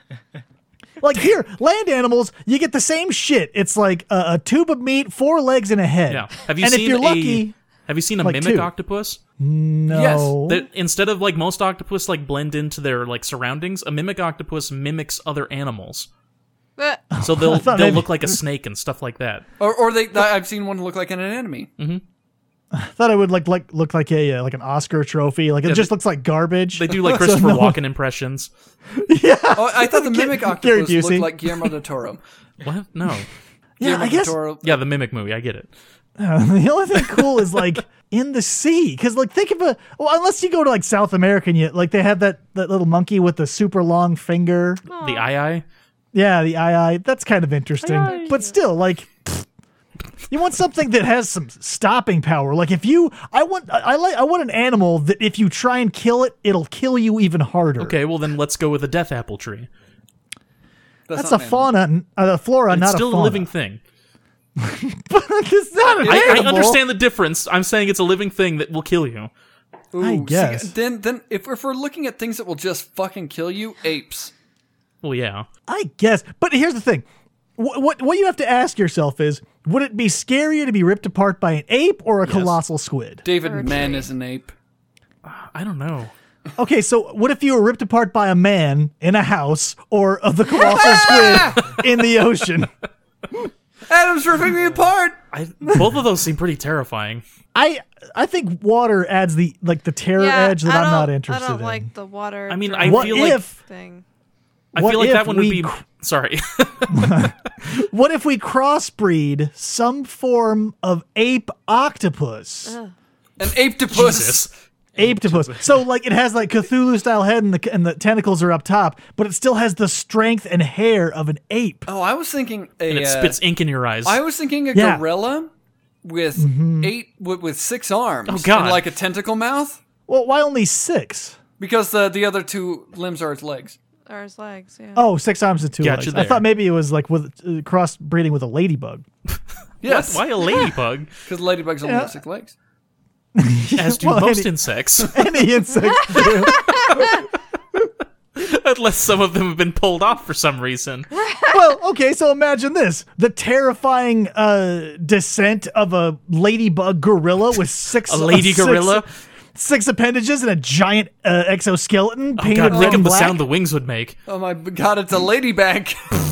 Like here, land animals, you get the same shit. It's like a, a tube of meat, four legs, and a head. Yeah. Have you and seen if you're a lucky, Have you seen a like mimic two. octopus? no. That instead of like most octopus like blend into their like surroundings, a mimic octopus mimics other animals. But So they'll thought they'll maybe- look like a snake and stuff like that. Or, or they, I've seen one look like an anemone. thought it would like like look like a uh, like an Oscar trophy. Like it Yeah, just they- looks like garbage. They do like So Christopher no- Walken impressions. Oh, I thought the mimic Gary octopus Busey. looked like Guillermo del Toro. What? No. Yeah, Guillermo I guess del Toro. Yeah, the mimic movie. I get it. uh, the only thing cool is like in the sea because like think of a well unless you go to like South America and you like they have that that little monkey with the super long finger. The eye eye. Yeah, the eye eye. That's kind of interesting. But still, like, you want something that has some stopping power. Like if you, I want, I, I like, I want an animal that if you try and kill it, it'll kill you even harder. Okay, well then let's go with a death apple tree. That's not a an fauna, uh, a flora, It's not still a a fauna. living thing. It's not an I, I animal. understand the difference. I'm saying it's a living thing that will kill you. Ooh, I see, guess. then, then if, if we're looking at things that will just fucking kill you, apes. Well, yeah. I guess. But here's the thing. What, what what you have to ask yourself is, would it be scarier to be ripped apart by an ape or a colossal squid? David Or a Mann tree. is an ape. I don't know. Okay, so what if you were ripped apart by a man in a house or of the colossal squid in the ocean? Adam's ripping me apart. I, both of those seem pretty terrifying. I I think water adds the like the terror yeah, edge that I I'm don't, not interested I don't in. like the water. I mean, drop I what feel like if thing. I what feel like if that one would we be. cr- Sorry. what if we crossbreed some form of ape octopus? Ugh. An apetopus. Jesus. Apetopus. So like it has like Cthulhu style head and the and the tentacles are up top, but it still has the strength and hair of an ape. Oh, I was thinking a. And it uh, spits ink in your eyes. I was thinking a Yeah. gorilla with eight with, with six arms. Oh, God. And like a tentacle mouth, Well, why only six? because the the other two limbs are its legs. Or his legs, yeah. Oh, six arms and two Gotcha legs. I there. thought maybe it was like with uh, crossbreeding with a ladybug. Yes, Why a ladybug? because ladybugs only Yeah. have six legs. As do Well, most any- insects. Any insects do. Unless some of them have been pulled off for some reason. Well, okay, so imagine this. The terrifying uh, descent of a ladybug gorilla with six... A lady uh, six- gorilla? Six appendages and a giant uh, exoskeleton Oh painted god, red think and of the black. sound the wings would make. Oh my god, it's a ladybag.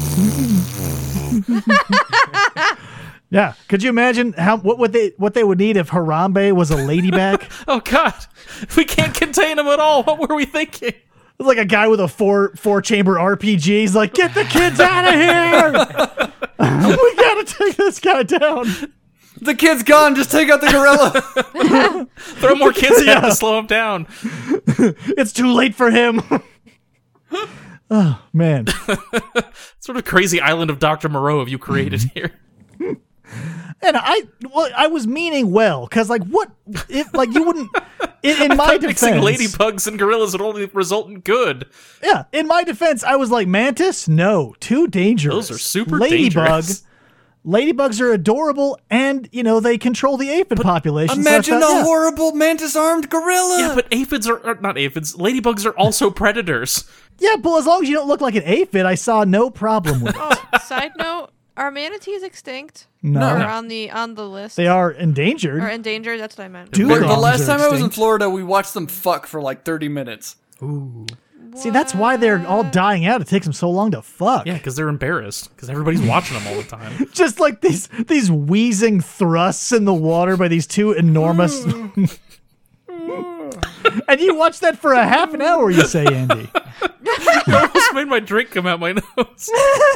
Yeah, could you imagine how what would they what they would need if Harambe was a ladyback? Oh god, we can't contain him at all. What were we thinking? It's like a guy with a four four chamber R P G. He's like, get the kids out of here! We gotta take this guy down. The kid's gone. Just take out the gorilla. Throw more kids at him to slow him down. It's too late for him. Oh man. Sort of crazy island of Doctor Moreau have you created here? And I, well, I was meaning well, because like, what if like you wouldn't? In, in my Mixing defense, ladybugs and gorillas would only result in good. yeah. In my defense, I was like, mantis, no, too dangerous. Those are super Ladybug, dangerous. Ladybugs are adorable, and you know they control the aphid population. so I Imagine thought, a yeah. horrible mantis-armed gorilla. Yeah, but aphids are, are not aphids. Ladybugs are also predators. Yeah, but as long as you don't look like an aphid, I saw no problem with it. Oh, side note: are manatees extinct? No. Or on the on the list? They are endangered. Or endangered? That's what I meant. Dude, Look, the Dogs last are time I was in extinct. Florida, we watched them fuck for like thirty minutes. See, that's why they're all dying out. It takes them so long to fuck. Yeah, because they're embarrassed. Because everybody's watching them all the time. Just like these these wheezing thrusts in the water by these two enormous. And you watched that for a half an hour, you say, Andy? You almost made my drink come out my nose.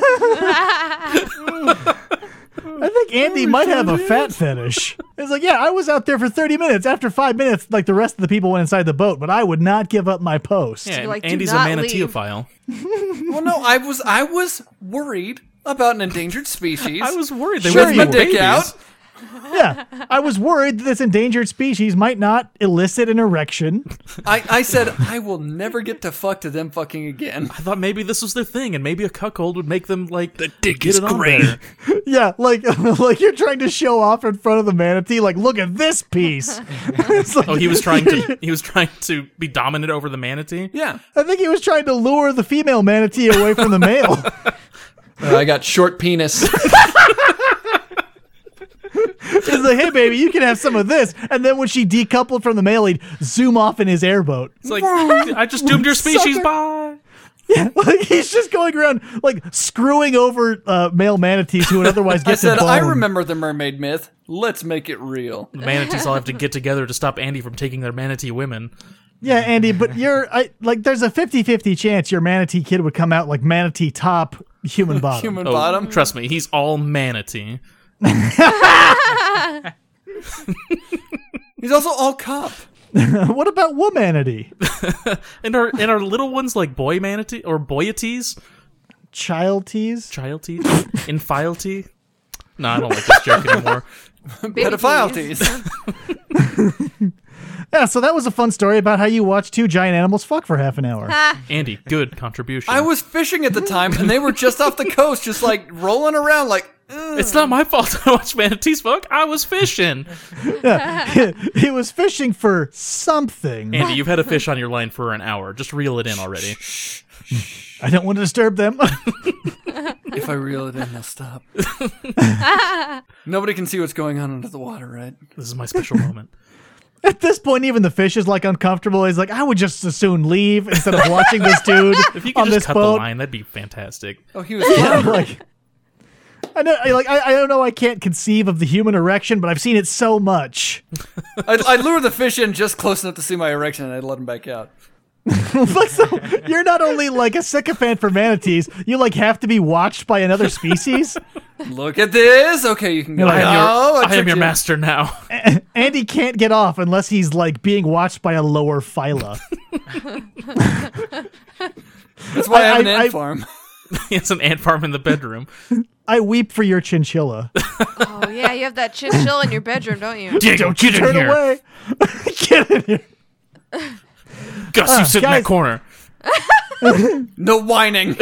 I think Andy might have a fat fetish. It's like, yeah, I was out there for thirty minutes. After five minutes, like the rest of the people went inside the boat, but I would not give up my post. Yeah, like, do Andy's a not manateophile. Well, no, I was I was worried about an endangered species. I was worried they Sure with wouldn't my you be dick babies. out. Yeah, I was worried that this endangered species might not elicit an erection. I, I said I will never get to fuck to them fucking again. I thought maybe this was their thing, and maybe a cuckold would make them like the dick get is it on great. better. Yeah, like like you're trying to show off in front of the manatee. Like, look at this piece. It's like- Oh, he was trying to he was trying to be dominant over the manatee. Yeah. I think he was trying to lure the female manatee away from the male. Uh, I got short penis. He's like, hey, baby, you can have some of this. And then when she decoupled from the male, he'd zoom off in his airboat. It's like I just doomed your species. Sucker. Bye. Yeah, like he's just going around, like, screwing over uh, male manatees who would otherwise get I said, to I bone. remember the mermaid myth. Let's make it real. The manatees all have to get together to stop Andy from taking their manatee women. Yeah, Andy, but you're, I like, there's a fifty-fifty chance your manatee kid would come out like manatee top, human bottom. Human Oh, bottom. trust me, he's all manatee. He's also all cop. What about womanatee? And our and our little ones like boy manatee or boyeties, Child tease? child teeth, infile No, I don't like this joke anymore. Pedophile teeth. tease. Yeah, so that was a fun story about how you watch two giant animals fuck for half an hour. Andy, good contribution. I was fishing at the time, and they were just off the coast, just like rolling around like, ugh. It's not my fault I watched manatees fuck. I was fishing. He was fishing for something. Andy, you've had a fish on your line for an hour. Just reel it in already. I don't want to disturb them. If I reel it in, they'll stop. Nobody can see what's going on under the water, right? This is my special moment. At this point, even the fish is like uncomfortable. He's like, I would just as soon leave instead of watching this dude If you could on just this cut boat. the line, that'd be fantastic. Oh, he was Yeah, fine. like, I know, I- like, I, I don't know. I can't conceive of the human erection, but I've seen it so much. I'd, I'd lure the fish in just close enough to see my erection, and I'd let him back out. Like, so you're not only like a sycophant for manatees, you like have to be watched by another species. Look at this. Okay, you can go. I I am your, oh, I am tricked your you. master now. Andy can't get off unless he's like being watched by a lower phyla. That's why I, have an I- ant I- farm. It's an ant farm in the bedroom. I weep for your chinchilla. Oh yeah, you have that chinchilla in your bedroom, don't you? Diego, get in Turn here. away. Get in here. Gus, you sit in guys- that corner. No whining.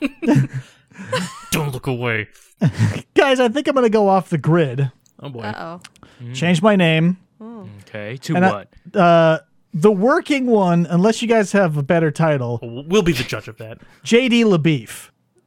Don't look away. Guys, I think I'm going to go off the grid. Oh boy. Uh oh. Change my name. Okay, to And I- what? Uh, the working one, unless you guys have a better title, We'll be the judge of that. J D LaBeef.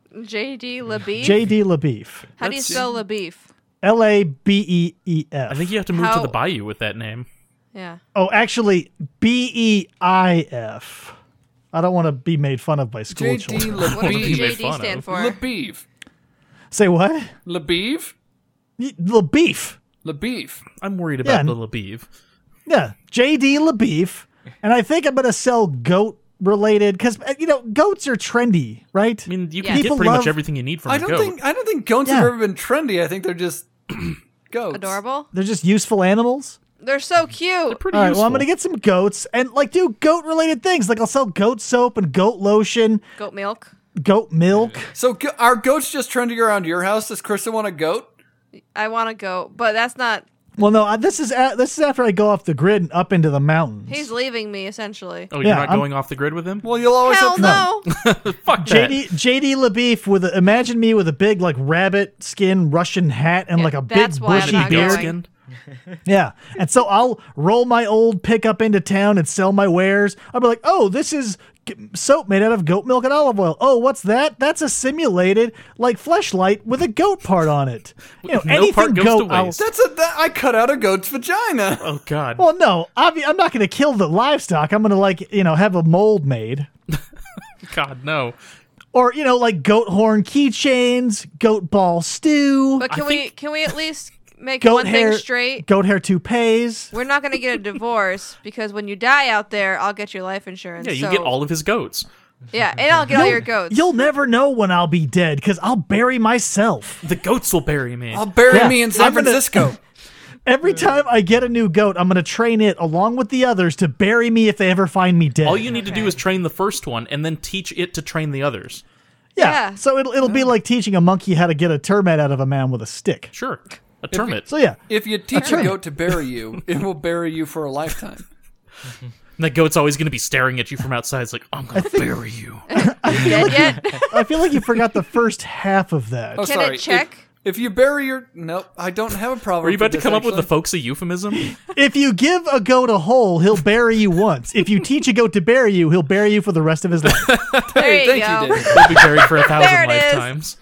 J D LaBeef. J D LaBeef. How do you That's- spell LaBeef? L A B E E F. I think you have to move How- to the bayou with that name. Yeah. Oh, actually, B E I F. I don't want to be made fun of by school J D children. What does Be made J D fun stand of. for? LaBeef. Say what? LaBeef? Y- LaBeef. LaBeef. I'm worried Yeah, about n- the LaBeef. Yeah, J D LaBeef. And I think I'm going to sell goat related because, you know, goats are trendy, right? I mean, you Yeah. can get People pretty love- much everything you need from I a don't goat. think I don't think goats Yeah. have ever been trendy. I think they're just goats. Adorable. They're just useful animals. They're so cute. Pretty All right, useful. well, I'm going to get some goats and, like, do goat related things. Like, I'll sell goat soap and goat lotion, Goat milk. goat milk. So go- are goats just trending around your house? Does Krista want a goat? I want to goat, but that's not. Well, no, I- this is a- this is after I go off the grid and up into the mountains. He's leaving me essentially. Oh, you're Yeah, not I'm- going off the grid with him? Well, you'll always Hell have no. Fuck J that. D J D LaBeef with a, imagine me with a big like rabbit skin Russian hat and Yeah, like a big that's why I'm bushy not beard. going. Skinned. Yeah, and so I'll roll my old pickup into town and sell my wares. I'll be like, "Oh, this is g- soap made out of goat milk and olive oil. Oh, what's that? That's a simulated like fleshlight with a goat part on it. You know, No anything part goes goat. to I'll- waste. That's a that, I cut out a goat's vagina. Oh, God. well, no, obvi- I'm not going to kill the livestock. I'm going to like you know have a mold made. God, no. Or, you know, like goat horn keychains, goat ball stew, But can I we think- can we at least make goat one hair thing straight? goat hair toupees. We're not gonna get a divorce because when you die out there, I'll get your life insurance. Yeah, you so- get all of his goats. Yeah, and I'll get all your goats. You'll never know when I'll be dead because I'll bury myself. The goats will bury me. I'll bury Yeah, me in San I'm gonna- Francisco. Every time I get a new goat, I'm going to train it along with the others to bury me if they ever find me dead. All you need to do Okay. is train the first one and then teach it to train the others. yeah. Yeah. So it'll, it'll be like teaching a monkey how to get a termite out of a man with a stick. Sure. A termit. So yeah. If you teach a goat to bury you, it will bury you for a lifetime. And that goat's always going to be staring at you from outside. It's like, I'm going to bury you. dead yet? I feel like you forgot the first half of that. Oh, Can sorry. it check? If, if you bury your nope, I don't have a problem. Were you about with to this, come up with the actually. folksy euphemism? If you give a goat a hole, he'll bury you once. If you teach a goat to bury you, he'll bury you for the rest of his life. There Hey, you thank go. you, Dave. We'll be buried for a thousand There it is. lifetimes.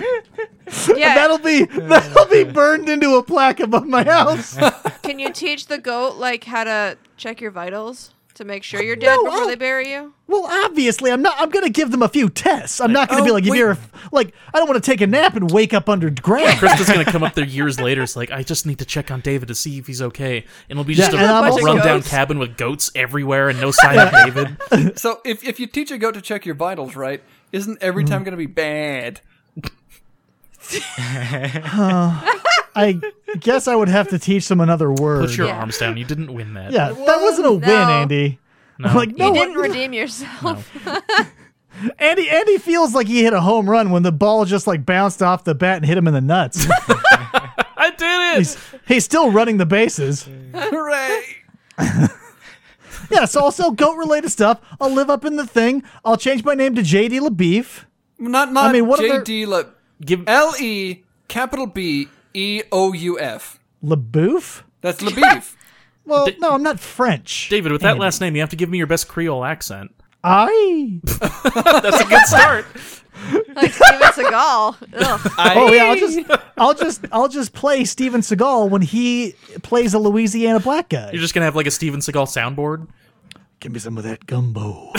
Yeah. That'll be that'll be burned into a plaque above my house. Can you teach the goat like how to check your vitals to make sure you're dead No, before I'll- they bury you? Well, obviously, I'm not. I'm going to give them a few tests. I'm not going to Oh, be like, if wait. you're like, I don't want to take a nap and wake up underground. Krista's going to come up there years later. It's like, I just need to check on David to see if he's okay. And it'll be just Yeah, and I'm a, a also- rundown Goats. cabin with goats everywhere and no sign of David. So if if you teach a goat to check your vitals, right, isn't every Mm-hmm. time going to be bad? I guess I would have to teach them another word. Put your Yeah. arms down. You didn't win that. yeah, that wasn't a win, No. Andy. No. I'm like, no, You what- didn't redeem yourself. Andy. Andy feels like he hit a home run when the ball just like bounced off the bat and hit him in the nuts. I did it! he's, he's still running the bases. Hooray! Yeah, so I'll sell goat related stuff. I'll live up in the thing. I'll change my name to J D LaBeef. Not not mean, what J other- D Le Give, L E capital B E O U F. LaBeouf? That's LaBeef. Well, Da- no, I'm not French. David, with that Andy. last name, you have to give me your best Creole accent. I. That's a good start. Like Steven Seagal. Ugh. Oh yeah, I'll just, I'll just, I'll just play Steven Seagal when he plays a Louisiana black guy. You're just going to have like a Steven Seagal soundboard. Give me some of that gumbo.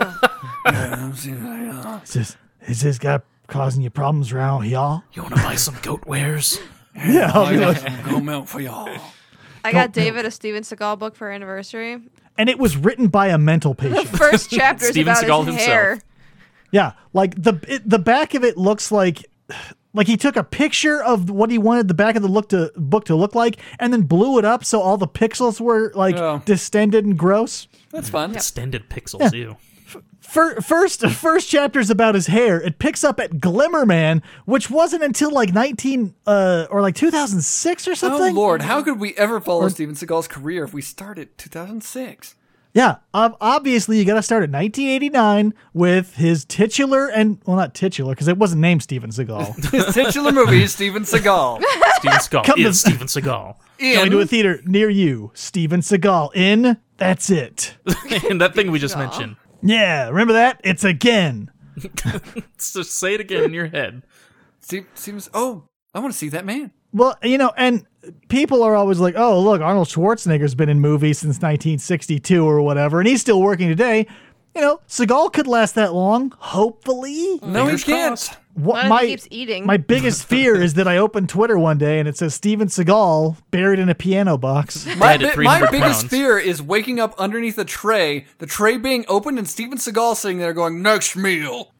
is this, is this guy causing you problems around here? You want to buy some goat wares? Yeah, I'll be like, Go milk for y'all. I got David a Steven Seagal book for anniversary. and it was written by a mental patient. First chapter is Steven about Seagal his himself. hair. Yeah, like the it, the back of it looks like like he took a picture of what he wanted the back of the look to book to look like, and then blew it up so all the pixels were like Oh. distended and gross. That's fun. Extended pixels, ew. Fir- First, first chapter's about his hair. It picks up at Glimmerman, which wasn't until like nineteen uh, or like two thousand six or Oh something. Lord, how could we ever follow Steven Seagal's career if we started two thousand six? Yeah, ob- obviously you got to start at nineteen eighty-nine with his titular and well, not titular because it wasn't named Steven Seagal. His titular movie is Steven Seagal. Steven Seagal Come to- is Steven Seagal. Coming to a theater near you, Steven Seagal in. That's it. And that thing we just mentioned. Yeah, remember that? It's again. So say it again in your head. Steve, Steven's. Oh, I want to see that man. Well, you know, and people are always like, "Oh, look, Arnold Schwarzenegger's been in movies since nineteen sixty-two or whatever, and he's still working today." You know, Seagal could last that long, hopefully. No, he Fingers can't. crossed. What Not if my he keeps eating. my biggest fear is that I open Twitter one day and it says Steven Seagal buried in a piano box. My, Dead at bi- my 300 biggest pounds. fear is waking up underneath a tray, the tray being opened, and Steven Seagal sitting there going, "Next meal."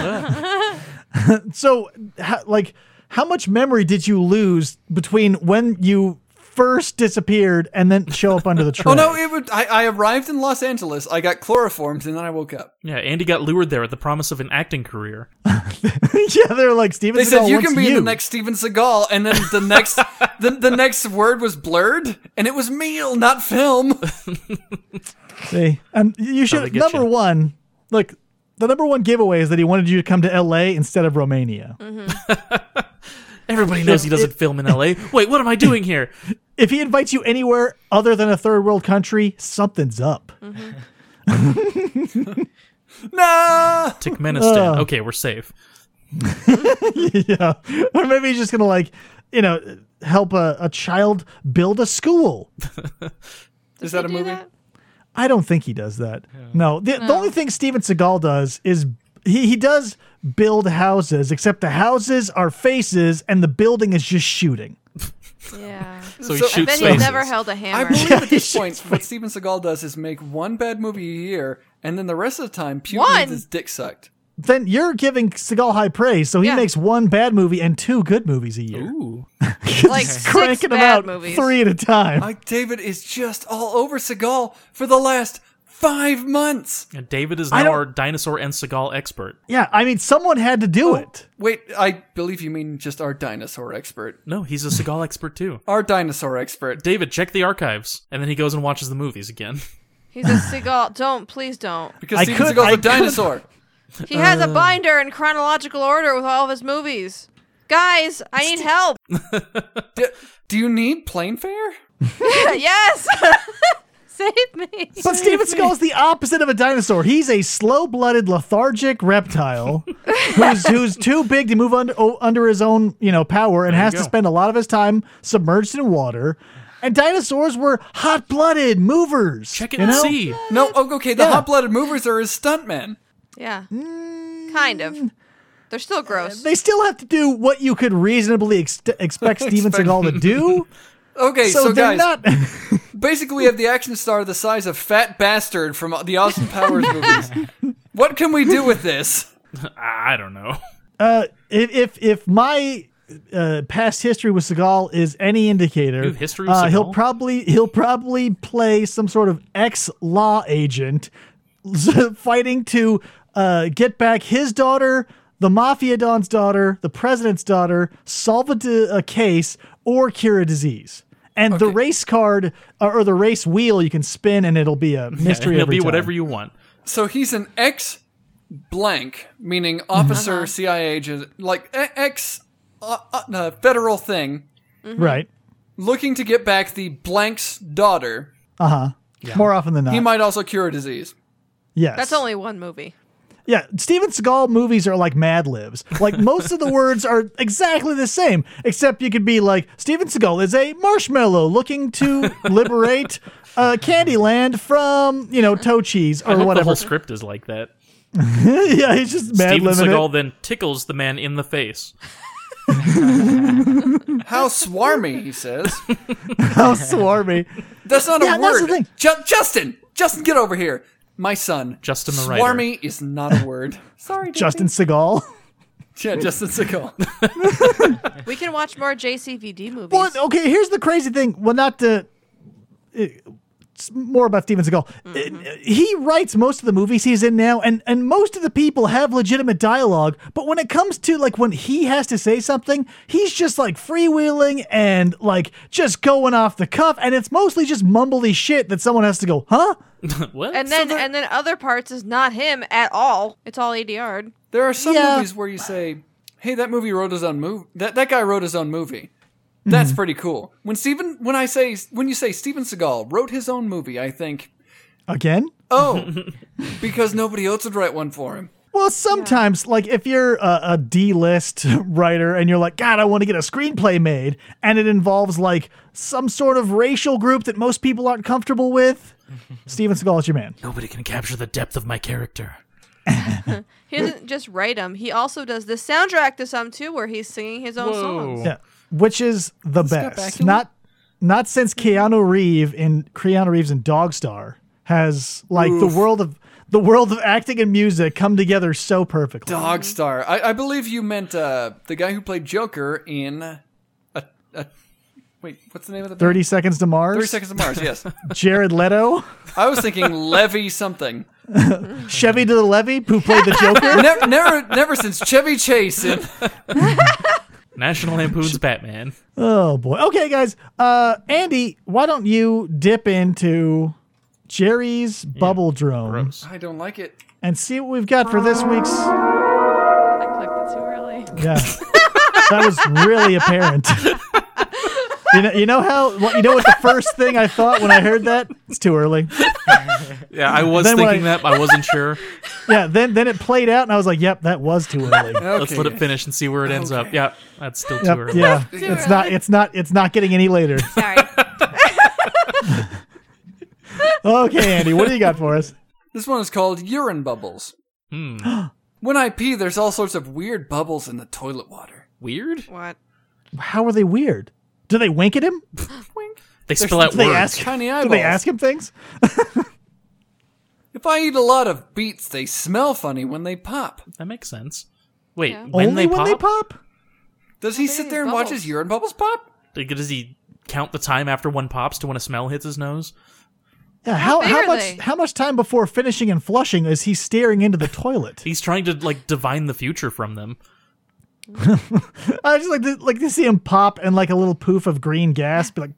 So, ha- like, how much memory did you lose between when you first disappeared and then show up under the tray? Oh no! It would. I, I arrived in Los Angeles. I got chloroformed, and then I woke up. Yeah, Andy got lured there with the promise of an acting career. Yeah, they're like Steven They Seagal said you wants can be you. the next Steven Seagal, and then the next the, the next word was blurred, and it was meal, not film. See, and you they should get number you. one. Look, the number one giveaway is that he wanted you to come to L A instead of Romania. Everybody knows he doesn't film in L A. Wait, what am I doing here? If he invites you anywhere other than a third world country, something's up. Nah. Turkmenistan. Uh. Okay, we're safe. Yeah, or maybe he's just gonna like, you know, help a, a child build a school. Is that a Did he do movie? that? I don't think he does that. No, the, the only thing Steven Seagal does is he, he does build houses, except the houses are faces and the building is just shooting. Yeah. So he So- I shoots bet he's faces. never held a I hammer. believe at this Yeah, point, what Steven Seagal does is make one bad movie a year, and then the rest of the time, Putin One? needs his dick sucked. Then you're giving Seagal high praise, so he Yeah. makes one bad movie and two good movies a year. Ooh. like He's six cranking them bad out movies. three at a time. Like David is just all over Seagal for the last five months. And David is I now don't- our dinosaur and Seagal expert. Yeah, I mean, someone had to do it. Wait, I believe you mean just our dinosaur expert. No, he's a Seagal expert too. Our dinosaur expert. David, check the archives. And then he goes and watches the movies again. He's a Seagal. Don't, please don't. Because I Steven could- Seagal's I a could- dinosaur. He has Uh. a binder in chronological order with all of his movies. Guys, I need help. D- do you need plane fare? Yes. Save me. But Steven Seagal is the opposite of a dinosaur. He's a slow-blooded, lethargic reptile who's who's too big to move under oh, under his own, you know, power and There you has to go. spend a lot of his time submerged in water. And dinosaurs were hot-blooded movers. Check it you and know? see. No, oh, okay, the Yeah. hot-blooded movers are his stuntmen. Yeah. Kind of. They're still gross. They still have to do what you could reasonably ex- expect Steven Expect- Seagal to do. Okay, So, so, they're guys, not. basically we have the action star the size of Fat Bastard from the Austin Powers movies. What can we do with this? I don't know. Uh, if if if my uh, past history with Seagal is any indicator, Ooh, history with uh, he'll Seagal? probably he'll probably play some sort of ex-law agent fighting to uh, get back his daughter, the mafia don's daughter, the president's daughter, solve a, d- a case, or cure a disease. And the Okay. race card or, or the race wheel you can spin, and it'll be a mystery. It'll every be time. whatever you want. So he's an ex blank, meaning officer, C I A agent, like e- ex uh, uh, uh, federal thing, Right. looking to get back the blank's daughter. Uh huh. More often than not. He might also cure a disease. yes. That's only one movie. Yeah, Steven Seagal movies are like Mad Libs. Like, most of the words are exactly the same, except you could be like, Steven Seagal is a marshmallow looking to liberate uh, Candyland from, you know, toe cheese I or hope the whatever. whole script is like that. Yeah, he's just Mad Steven Libbing Seagal it. then tickles the man in the face. How swarmy, he says. How swarmy. That's not Yeah, a that's word. the thing. Ju- Justin! Justin, get over here. My son. Justin the writer. Swarmy is not a word. Sorry, Davey. Justin Seagal. Yeah, Justin Seagal. We can watch more J C V D movies. Well, okay, here's the crazy thing. Well, not to... uh, s- more about Steven Seagal. Uh, He writes most of the movies he's in now, and, and most of the people have legitimate dialogue. But when it comes to like when he has to say something, he's just like freewheeling and like just going off the cuff, and it's mostly just mumbly shit that someone has to go, huh? What? And then there- and then other parts is not him at all. It's all A D R'd. There are some Yeah. movies where you say, "Hey, that movie wrote his own movie. That that guy wrote his own movie." That's pretty cool. When Steven, when I say, when you say Steven Seagal wrote his own movie, I think, Again? oh, because nobody else would write one for him. Well, sometimes, like, if you're a, a D-list writer and you're like, God, I want to get a screenplay made, and it involves, like, some sort of racial group that most people aren't comfortable with, Steven Seagal is your man. Nobody can capture the depth of my character. He doesn't just write them. He also does the soundtrack to some too, where he's singing his own songs. Yeah, which is the Scott best. Bakula? Not not since Keanu Reeves in Keanu Reeves in Dog Star has, like, the world of the world of acting and music come together so perfectly. Dog Star. I, I believe you meant uh, the guy who played Joker in a, a wait, what's the name of the band? thirty Seconds to Mars. Thirty Seconds to Mars. Yes, Jared Leto. I was thinking Levy something. Chevy to the Levy, who played the Joker. Never, never, never since Chevy Chase. In, National Lampoon's Batman. Oh boy. Okay, guys. Uh, Andy, why don't you dip into Jerry's Bubble Drone Gross. I don't like it. and see what we've got for this week's? I clicked it too early. Yeah, that was really apparent. You know, you know how what you know what the first thing I thought when I heard that? It's too early. Yeah, I was Then when thinking I- that, but I wasn't sure. Yeah, then then it played out and I was like, "Yep, that was too early." Let's Okay. let it finish and see where it ends up. Yeah, that's still too Yep, early. yeah, it's not it's not it's not getting any later. Sorry. Okay, Andy, what do you got for us? This one is called urine bubbles. Hmm. When I pee, there's all sorts of weird bubbles in the toilet water. Weird? What? How are they weird? Do they wink at him? They spell out Do they words. ask? Tiny Do eyeballs. they ask him things? If I eat a lot of beets, they smell funny when they pop. That makes sense. Wait, Yeah. when, Only they, when pop? they pop? Does he they sit need there and watch bubbles. his urine bubbles pop? Like, does he count the time after one pops to when a smell hits his nose? Yeah, how big how are much they? how much time before finishing and flushing is he staring into the toilet? He's trying to like divine the future from them. I just like to, like to see him pop and like a little poof of green gas, be like,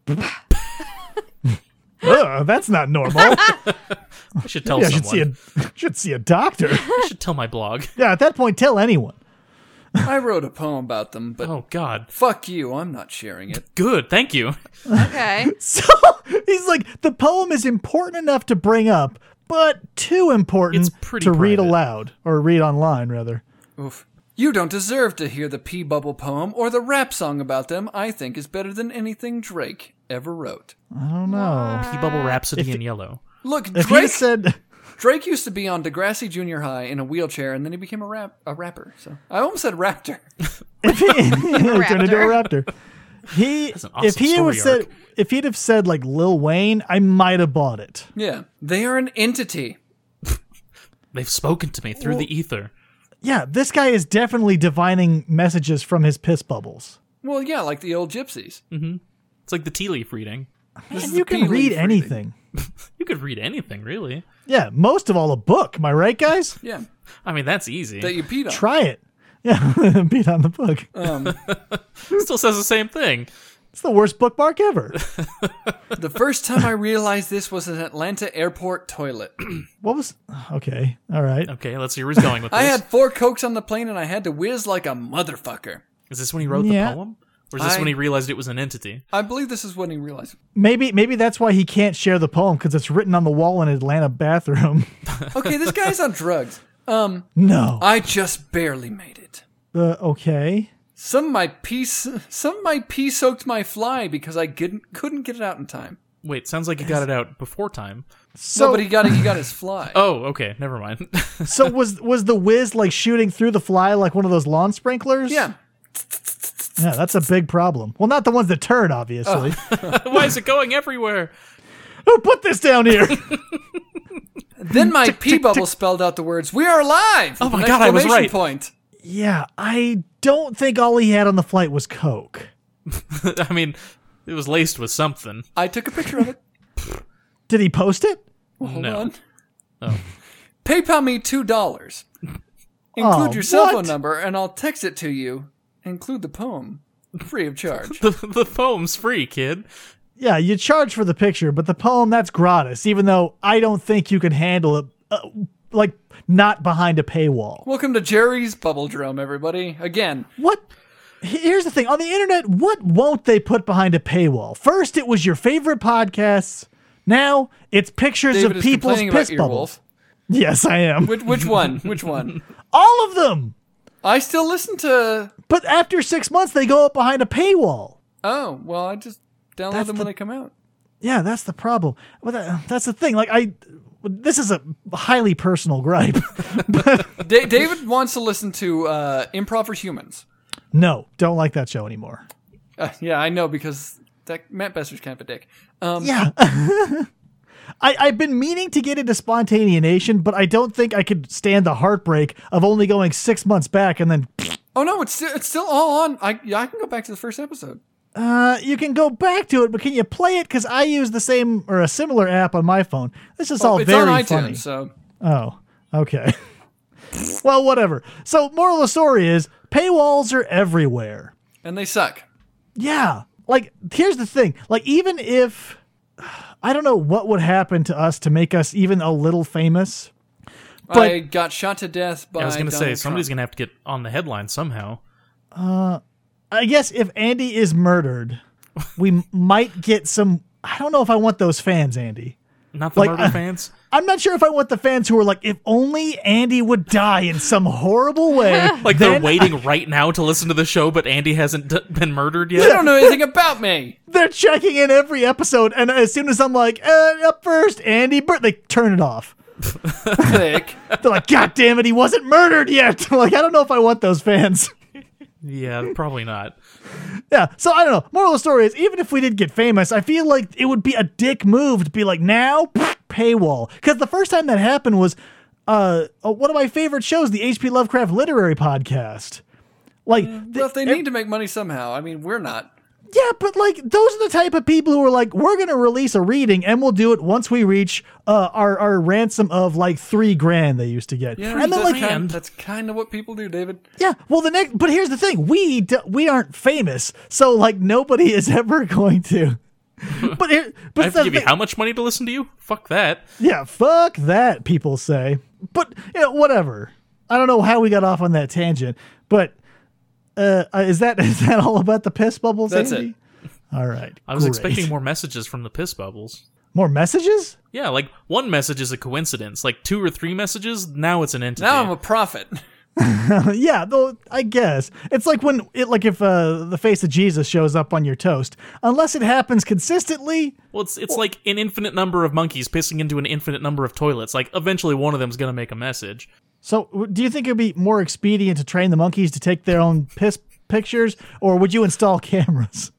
ugh, that's not normal. I should tell Yeah, I should someone. see a should see a doctor. I should tell my blog. Yeah, at that point, tell anyone. I wrote a poem about them, but Oh God, fuck you, I'm not sharing it. good, thank you. Okay. So he's like, the poem is important enough to bring up, but too important It's pretty to read private. aloud or read online rather. Oof. You don't deserve to hear the pee bubble poem or the rap song about them I think is better than anything Drake ever wrote. I don't know. Pea Bubble Rhapsody in yellow. Look, If he Drake said, Drake used to be on Degrassi Junior High in a wheelchair, and then he became a rap a rapper. So I almost said raptor. if he, he turned into a raptor. He That's an awesome if he story would said arc. if he'd have said like Lil Wayne, I might have bought it. Yeah, they are an entity. They've spoken to me through the ether. Yeah, this guy is definitely divining messages from his piss bubbles. Well, yeah, like the old gypsies. It's like the tea leaf reading. This And is you the can pea read leaf anything. You could read anything, really. Yeah, most of all a book. Am I right, guys? Yeah, I mean, that's easy. that you peed on. Try it. Yeah, beat on the book. Um, It still says the same thing. It's the worst bookmark ever. the first time I realized this was an Atlanta airport toilet. What was? Okay, all right. Okay, let's see where he's going with this. I had four Cokes on the plane, and I had to whiz like a motherfucker. Is this when he wrote Yeah. the poem? Or is this I- when he realized it was an entity? I believe this is when he realized. Maybe maybe that's why he can't share the poem because it's written on the wall in an Atlanta bathroom. Okay, this guy's on drugs. Um, No. I just barely made it. Uh, okay. Some of my pee, some of my pee soaked my fly because I couldn't couldn't get it out in time. Wait, sounds like he got it out before time. So no, but he got it. He got his fly. Oh, okay, never mind. so was was the whiz like shooting through the fly like one of those lawn sprinklers? Yeah. Yeah, that's a big problem. Well, not the ones that turn, obviously. Why is it going everywhere? Who put this down here? Then my pee bubble spelled out the words "We are alive!" Oh with my an God, I was exclamation right. Point. Yeah, I don't think all he had on the flight was Coke. I mean, it was laced with something. I took a picture of it. Did he post it? Hold No. on. Oh. PayPal me two dollars. Include Oh, your cell what? phone number, and I'll text it to you. Include the poem, free of charge. The, the poem's free, kid. Yeah, you charge for the picture, but the poem, that's gratis, even though I don't think you can handle it, uh, like, not behind a paywall. Welcome to Jerry's Bubble Drum, everybody. Again, What? Here's the thing. On the internet, what won't they put behind a paywall? First, it was your favorite podcasts. Now, it's pictures David of is people's complaining about piss bubbles. Earwolf. Yes, I am. Which, which one? Which one? All of them! I still listen to. But after six months, they go up behind a paywall. Oh, well, I just download That's them the- when they come out. Yeah, that's the problem. Well, that, that's the thing. Like, I... This is a highly personal gripe. Da- David wants to listen to uh, Improv for Humans. No, don't like that show anymore. Uh, yeah, I know, because that Matt Besser's kind of a dick. Um, Yeah. I, I've been meaning to get into Spontaneation, but I don't think I could stand the heartbreak of only going six months back and then... Oh, no, it's, still- it's still all on. I, yeah, I can go back to the first episode. Uh, you can go back to it, but can you play it? Because I use the same or a similar app on my phone. This is all it's very on iTunes, funny. so. Oh, okay. Well, whatever. So, moral of the story is, paywalls are everywhere. And they suck. Yeah. Like, here's the thing. Like, even if... I don't know what would happen to us to make us even a little famous. But I got shot to death by I was going to say, Donald somebody's Trump. going to have to get on the headline somehow. I guess if Andy is murdered, we m- might get some... I don't know if I want those fans, Andy. Not the Like, murder uh, fans? I'm not sure if I want the fans who are like, if only Andy would die in some horrible way. Like they're then waiting right now to listen to the show, but Andy hasn't d- been murdered You yet? don't know anything about me. They're checking in every episode, and as soon as I'm like, uh, up first, Andy, Bur-, they turn it off. Click. They're like, God damn it, he wasn't murdered yet. Like, I don't know if I want those fans. Yeah, probably not. Yeah, so I don't know. Moral of the story is, even if we did get famous, I feel like it would be a dick move to be like, now, pfft, paywall. Because the first time that happened was uh, uh, one of my favorite shows, the H P Lovecraft Literary Podcast. Like, Well, if they need to make money somehow, I mean, we're not. yeah, but like, those are the type of people who are like, we're going to release a reading and we'll do it once we reach uh, our, our ransom of like three grand they used to get. Yeah, and then that's, like, kind, that's kind of what people do, David. yeah, well, the next, but here's the thing: we d- we aren't famous, so like nobody is ever going to. But it, but I have to the give you thing- how much money to listen to you? Fuck that. yeah, fuck that. People say, but you know, whatever. I don't know how we got off on that tangent, but uh, uh, is that is that all about the piss bubbles? That's Andy? All right, I was great. expecting more messages from the piss bubbles. more messages. Yeah, like one message is a coincidence. Like two or three messages, now it's an entity. Now I'm a prophet. Yeah, though I guess it's like when it like if uh, the face of Jesus shows up on your toast, unless it happens consistently. well, it's it's like an infinite number of monkeys pissing into an infinite number of toilets. Like eventually one of them's gonna make a message. So, w- do you think it'd be more expedient to train the monkeys to take their own piss pictures, or would you install cameras?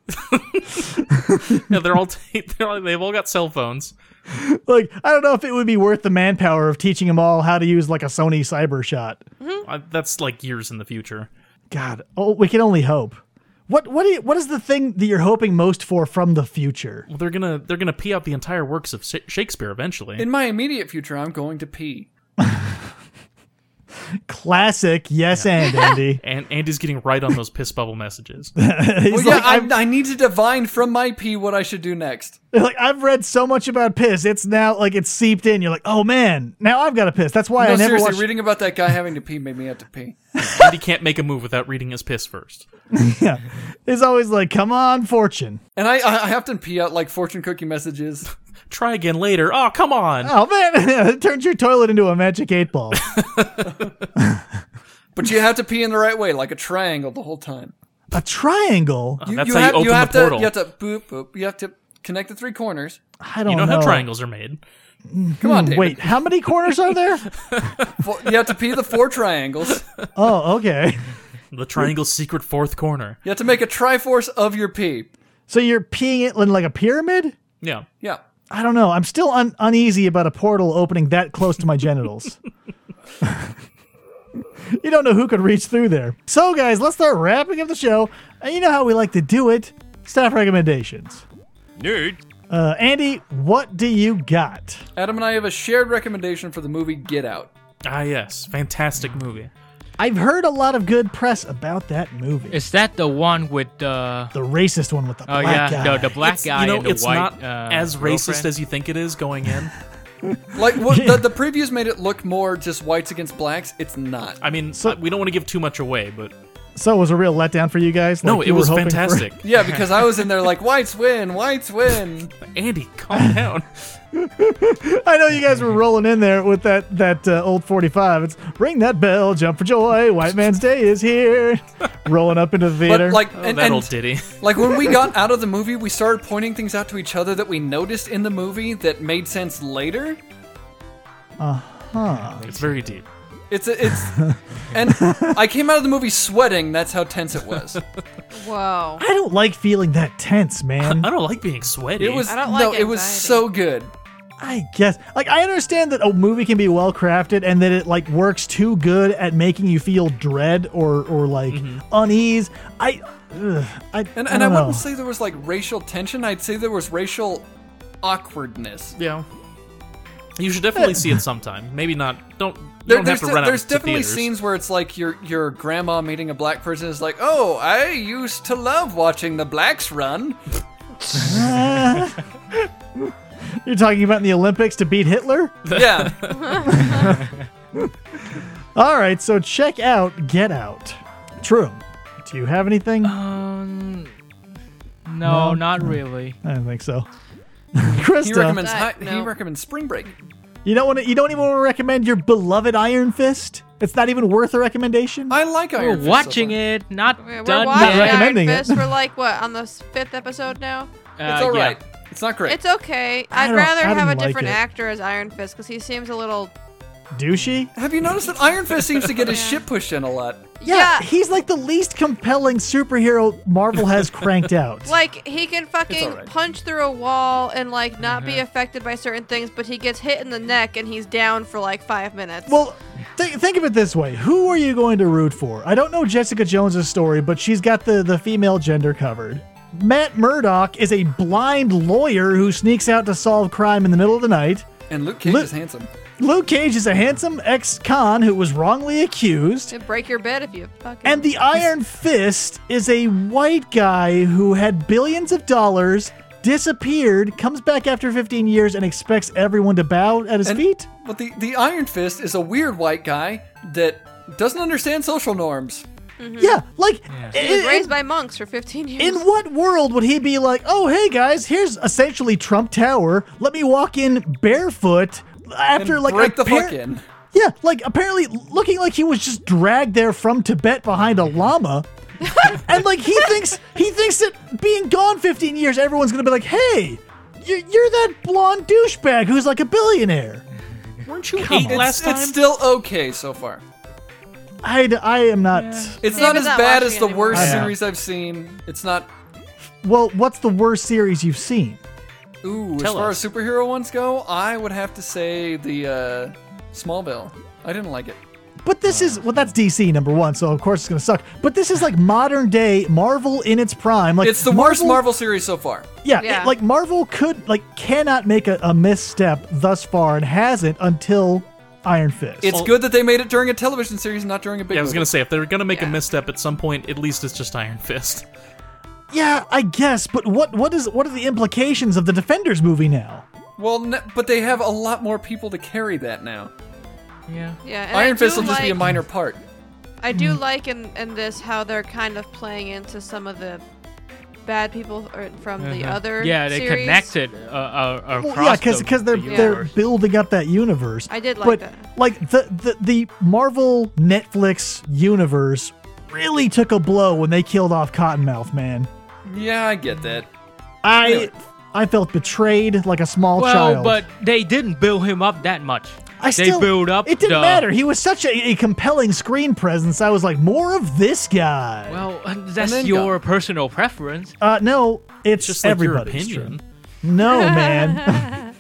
Yeah, they're all t- they're all, they've all got cell phones. Like, I don't know if it would be worth the manpower of teaching them all how to use like a Sony Cyber Shot. Uh, that's like years in the future. God, oh, we can only hope. What what do you, what is the thing that you're hoping most for from the future? Well, they're gonna they're gonna pee out the entire works of Sh- Shakespeare eventually. In my immediate future, I'm going to pee. Classic, yes, and Andy. and Andy's getting right on those piss bubble messages. He's Well, yeah, like, I, I need to divine from my pee what I should do next. like, I've read so much about piss. It's now like it's seeped in. You're like, oh man, now I've got to piss. That's why No, I never seriously, watched. reading about that guy having to pee made me have to pee. Andy can't make a move without reading his piss first. Yeah, it's always like, come on, fortune. And I, I often pee out like fortune cookie messages. Try again later. Oh, come on. Oh man, it turns your toilet into a magic eight ball. But you have to pee in the right way, like a triangle the whole time. A triangle? You, That's you how you have, open the have portal. To, you have to boop boop. You have to connect the three corners. I don't You know, know. how triangles are made. Come on, David. Wait, how many corners are there? Four, you have to pee the four triangles. Oh, okay. The triangle's secret fourth corner. You have to make a triforce of your pee. So you're peeing it in like a pyramid? Yeah. Yeah. I don't know. I'm still un- uneasy about a portal opening that close to my genitals. You don't know who could reach through there. So, guys, let's start wrapping up the show. And you know how we like to do it. Staff recommendations. Nerd. Uh, Andy, what do you got? Adam and I have a shared recommendation for the movie Get Out. Ah, yes. Fantastic movie. I've heard a lot of good press about that movie. Is that the one with the? The racist one with the Oh black yeah, guy. the, the black It's, guy you know, and the it's white. not uh, as racist girlfriend? as you think it is going in. Like what, the, the previews made it look more just whites against blacks. It's not. I mean, So- uh, we don't want to give too much away, but So it was a real letdown for you guys? no, Like, it you were was hoping for- fantastic. Yeah, because I was in there like whites win, whites win. Andy, calm down. I know you guys were rolling in there with that that uh, old forty-five. It's ring that bell, jump for joy, white man's day is here. Rolling up into the theater. But like, Oh, and, that and old ditty. like when we got out of the movie, we started pointing things out to each other that we noticed in the movie that made sense later. It's very deep. It's a, it's, and I came out of the movie sweating. That's how tense it was. Whoa. I don't like feeling that tense, man. I don't like being sweaty. It was I don't no, like it was anxiety. so good. I guess. Like, I understand that a movie can be well crafted and that it like works too good at making you feel dread or or like unease. I, ugh, I And, I and I, don't wouldn't know. say there was like racial tension. I'd say there was racial awkwardness. Yeah. You should definitely see it sometime. Maybe not. Don't. You There, don't there's have to de- run out there's to definitely theaters. scenes where it's like your your grandma meeting a black person is like, oh, I used to love watching the blacks run. You're talking about in the Olympics to beat Hitler? Yeah, All right, so check out Get Out. True. Do you have anything? Um, no, No? not really. I don't think so. he Krista, recommends Uh, hi- no. he recommends Spring Break. you don't want to. You don't even want to recommend your beloved Iron Fist. It's not even worth a recommendation. I like Iron We're Fist so watching far. it, not We're done watching yet. recommending Iron it. Fist. We're like, what, on the s- fifth episode now? Uh, It's all yeah. right. It's not great. It's okay. I I'd don't- rather I have a didn't like different it. actor as Iron Fist because he seems a little. Douchey. Have you noticed that Iron Fist seems to get his shit pushed in a lot? Yeah, Yeah. he's like the least compelling superhero Marvel has cranked out. Like, he can fucking alright. punch through a wall and, like, not be affected by certain things, but he gets hit in the neck and he's down for, like, five minutes. Well, th- think of it this way: who are you going to root for? I don't know Jessica Jones's story, but she's got the the female gender covered. Matt Murdock is a blind lawyer who sneaks out to solve crime in the middle of the night. And Luke Cage Lu- is handsome. Luke Cage is a handsome ex-con who was wrongly accused. It'd break your bed if you fucking. And the Iron Fist is a white guy who had billions of dollars, disappeared, comes back after fifteen years, and expects everyone to bow at his And- feet. But the, the Iron Fist is a weird white guy that doesn't understand social norms. Yeah, like He was in- raised by monks for fifteen years. in what world would he be like, oh, hey guys, here's essentially Trump Tower. Let me walk in barefoot after And like break the appar- fuck in. Yeah, like apparently looking like he was just dragged there from Tibet behind a llama. And like he thinks he thinks that being gone fifteen years, everyone's gonna be like, hey, you're, you're that blonde douchebag who's like a billionaire. Weren't you Come eight on. It's, last time? it's still okay so far. I, I am not. It's David's not as not bad watching as the anymore. worst I know. series I've seen. It's not. Well, what's the worst series you've seen? Ooh, Tell as far us. as superhero ones go, I would have to say the uh, Smallville. I didn't like it. But this is, well, that's D C number one, so of course it's gonna suck. But this is like modern day Marvel in its prime. Like It's the worst Marvel series so far. Yeah, Yeah. it- like Marvel could, like, cannot make a, a misstep thus far and hasn't until Iron Fist. It's Well- good that they made it during a television series, not during a big Yeah, I was movie. gonna say if they're gonna make Yeah. a misstep at some point, at least it's just Iron Fist. yeah, I guess. But what what is what are the implications of the Defenders movie now? Well, n- but they have a lot more people to carry that now. Yeah. yeah, and I Iron Fist do will just be a like- minor part. I do like in, in this how they're kind of playing into some of the bad people or- from the Uh-huh. other Yeah, they series. connected uh, uh, across Well, yeah, because the- because they're the they're universe. building up that universe. I did like but, that. Like the, the the Marvel Netflix universe really took a blow when they killed off Cottonmouth, man. Yeah, I get that. I Really? I felt betrayed like a small Well, child. but they didn't build him up that much. I they still, build up. It didn't the, matter. He was such a, a compelling screen presence. I was like, more of this guy. Well, uh, that's then your go. personal preference. uh, no, it's Just like your everybody's opinion. true. No, man.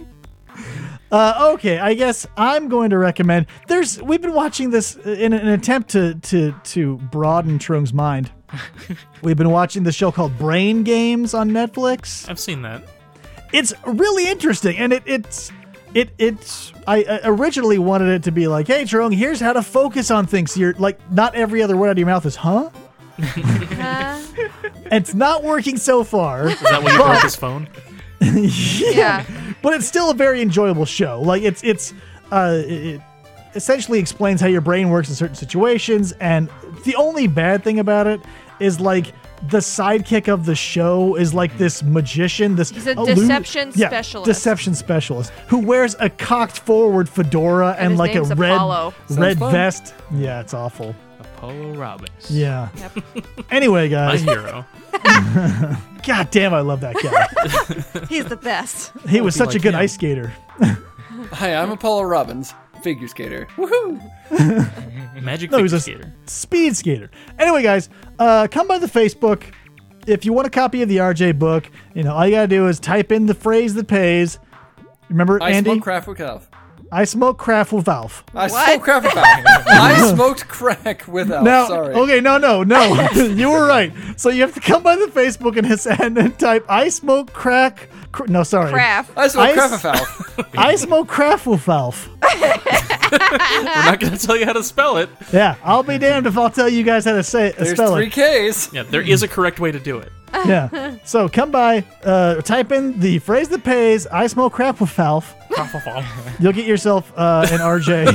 uh, okay, I guess I'm going to recommend. There's we've been watching this in an attempt to to to broaden Trung's mind. We've been watching the show called Brain Games on Netflix. I've seen that. it's really interesting, and it it's it it's. I uh, originally wanted it to be like, hey, Trong, here's how to focus on things. You're like, not every other word out of your mouth is, huh? Uh, It's not working so far. Is that when you broke his phone? yeah. But it's still a very enjoyable show. Like it's it's uh it essentially explains how your brain works in certain situations, and the only bad thing about it is like the sidekick of the show is like this magician, this He's a illu- deception yeah, specialist. deception specialist who wears a cocked forward fedora and, his like a name's red Apollo. red fun. vest. Yeah, it's awful. Apollo Robbins. Yeah. Yep. Anyway, My guys, hero. god damn, I love that guy. He's the best. He was be such a like good him. ice skater. Hi, I'm Apollo Robbins, figure skater. Woohoo! Magic No, figure he's a skater. speed skater. Anyway, guys, uh, come by the Facebook. If you want a copy of the R J book, you know, all you gotta do is type in the phrase that pays. Remember, I Andy? smoke crack with Valve. I smoke craft with Valve. I What? smoke crack with Valve. I smoked crack with Valve. Now, Sorry. okay, no, no, no. You were right. So you have to come by the Facebook and, his, and then type I smoke crack. Cr- no, sorry. Craft. I smoke I crack s- with Valve. I smoke craft with Valve. We're not going to tell you how to spell it. Yeah, I'll be damned if I'll tell you guys how to say it, There's spell three it. K's. Yeah, there is a correct way to do it. Yeah. So come by, uh, type in the phrase that pays. I smoke crap with Valve. You'll get yourself uh, an R J,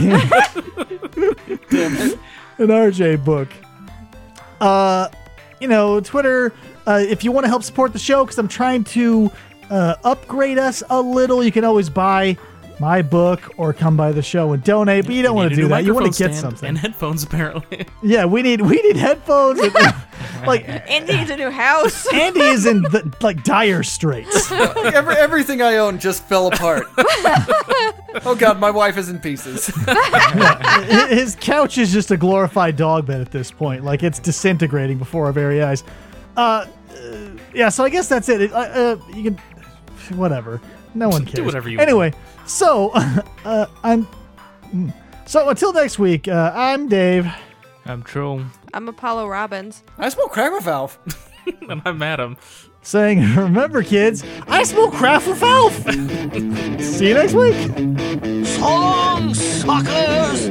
an R J book. Uh, you know, Twitter. Uh, if you want to help support the show, because I'm trying to uh, upgrade us a little, you can always buy my book or come by the show and donate. But you don't We want need to a do new that. You want to microphone get stand something. and headphones, apparently. Yeah, we need we need headphones. And, like Andy needs a new house. Andy is in the, like dire straits. Every, everything I own just fell apart. Oh god, my wife is in pieces. His couch is just a glorified dog bed at this point. Like it's disintegrating before our very eyes. Uh, uh yeah. So I guess that's it. it uh, uh, you can, whatever. No one cares. Do whatever you Anyway, so uh, I'm. mm. So until next week, uh, I'm Dave. I'm true. I'm Apollo Robbins. I smoke crack with Valve. And I'm Adam. Saying, remember, kids, I smoke craft with Valve. See you next week. So long, suckers!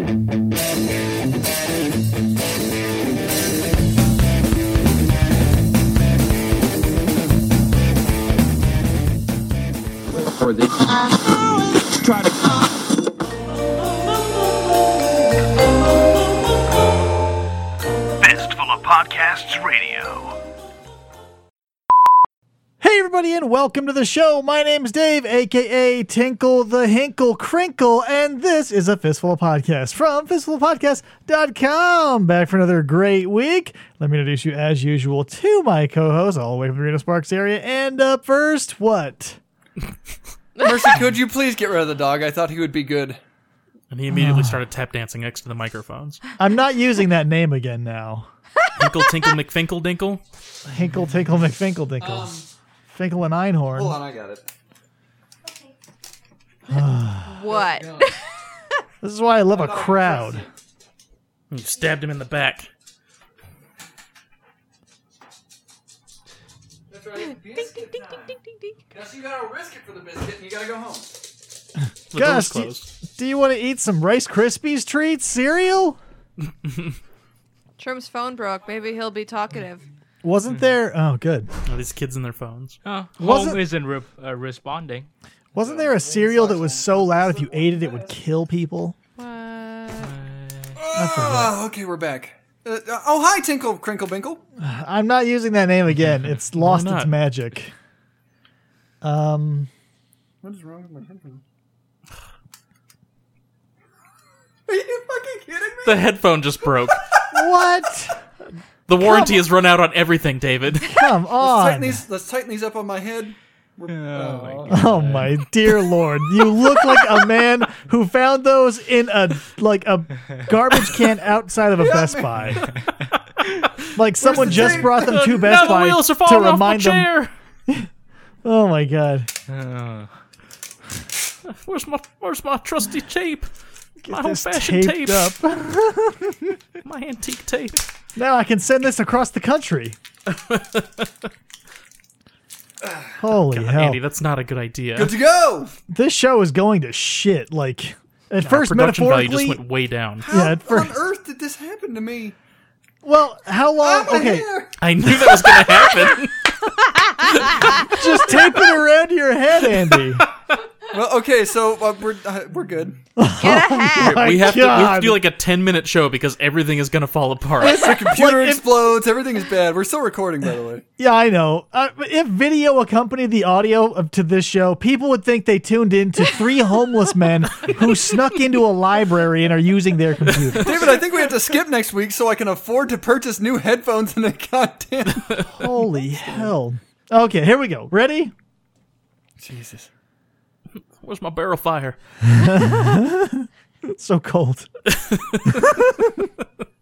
Try to. Fistful of Podcasts Radio. Hey everybody and welcome to the show. My name's Dave, aka Tinkle the Hinkle Crinkle, and this is a Fistful of Podcast from fistful of podcast dot com. Back for another great week. Let me introduce you as usual to my co-host all the way from the Reno Sparks area. And up first, what? Mercy, could you please get rid of the dog? I thought he would be good. And he immediately started tap dancing next to the microphones. I'm not using that name again now. Hinkle, tinkle, McFinkle, dinkle. Hinkle Tinkle McFinkle Dinkle. Um, Finkle and Einhorn. Hold on, I got it. What? This is why I love a crowd. You stabbed him in the back. That's right. Yes, you gotta risk it for the biscuit, and you gotta go home. The Gus, door's do, closed. do you want to eat some Rice Krispies treats, cereal? Trim's phone broke. Maybe he'll be talkative. Wasn't there? Oh, good. Oh, these kids in their phones. Oh, Wasn't- home isn't re- uh, responding. Wasn't there a cereal that was so loud if you ate it, it would kill people? What? Oh, okay, we're back. Uh, oh, hi, Tinkle Crinkle Binkle. I'm not using that name again. It's lost its not? magic. Um, What is wrong with my headphones? Are you fucking kidding me? The headphone just broke. what? The warranty has run out on everything, David. Come Let's tighten on. these. Let's tighten these up on my head. Oh, my God. Oh my dear lord. You look like a man who found those in a like a garbage can outside of a Best Buy. Like someone the just tape? brought them to Best now Buy the wheels are to falling off my remind them. chair. Oh my god. Oh. Where's my Where's my trusty tape? My This old-fashioned taped tape. up. My antique tape. Now I can send this across the country. Holy God, hell. Andy, that's not a good idea. Good to go. This show is going to shit. Like, at Our first, production value metaphorically. just went way down. How Yeah, at first- on earth did this happen to me? Well, how long? Oh, my okay, hair. I knew that was going to happen. just tape it around your head, Andy. Well, okay, so uh, we're uh, we're good. Get a hat. My we, have to, we have God. to do like a ten minute show because everything is going to fall apart. The computer What if- explodes. Everything is bad. We're still recording, by the way. Yeah, I know. Uh, but if video accompanied the audio of, to this show, people would think they tuned in to three homeless men who snuck into a library and are using their computer. David, I think we have to skip next week so I can afford to purchase new headphones and a goddamn. Holy hell. Okay, here we go. Ready? Jesus. Where's my barrel fire? It's so cold.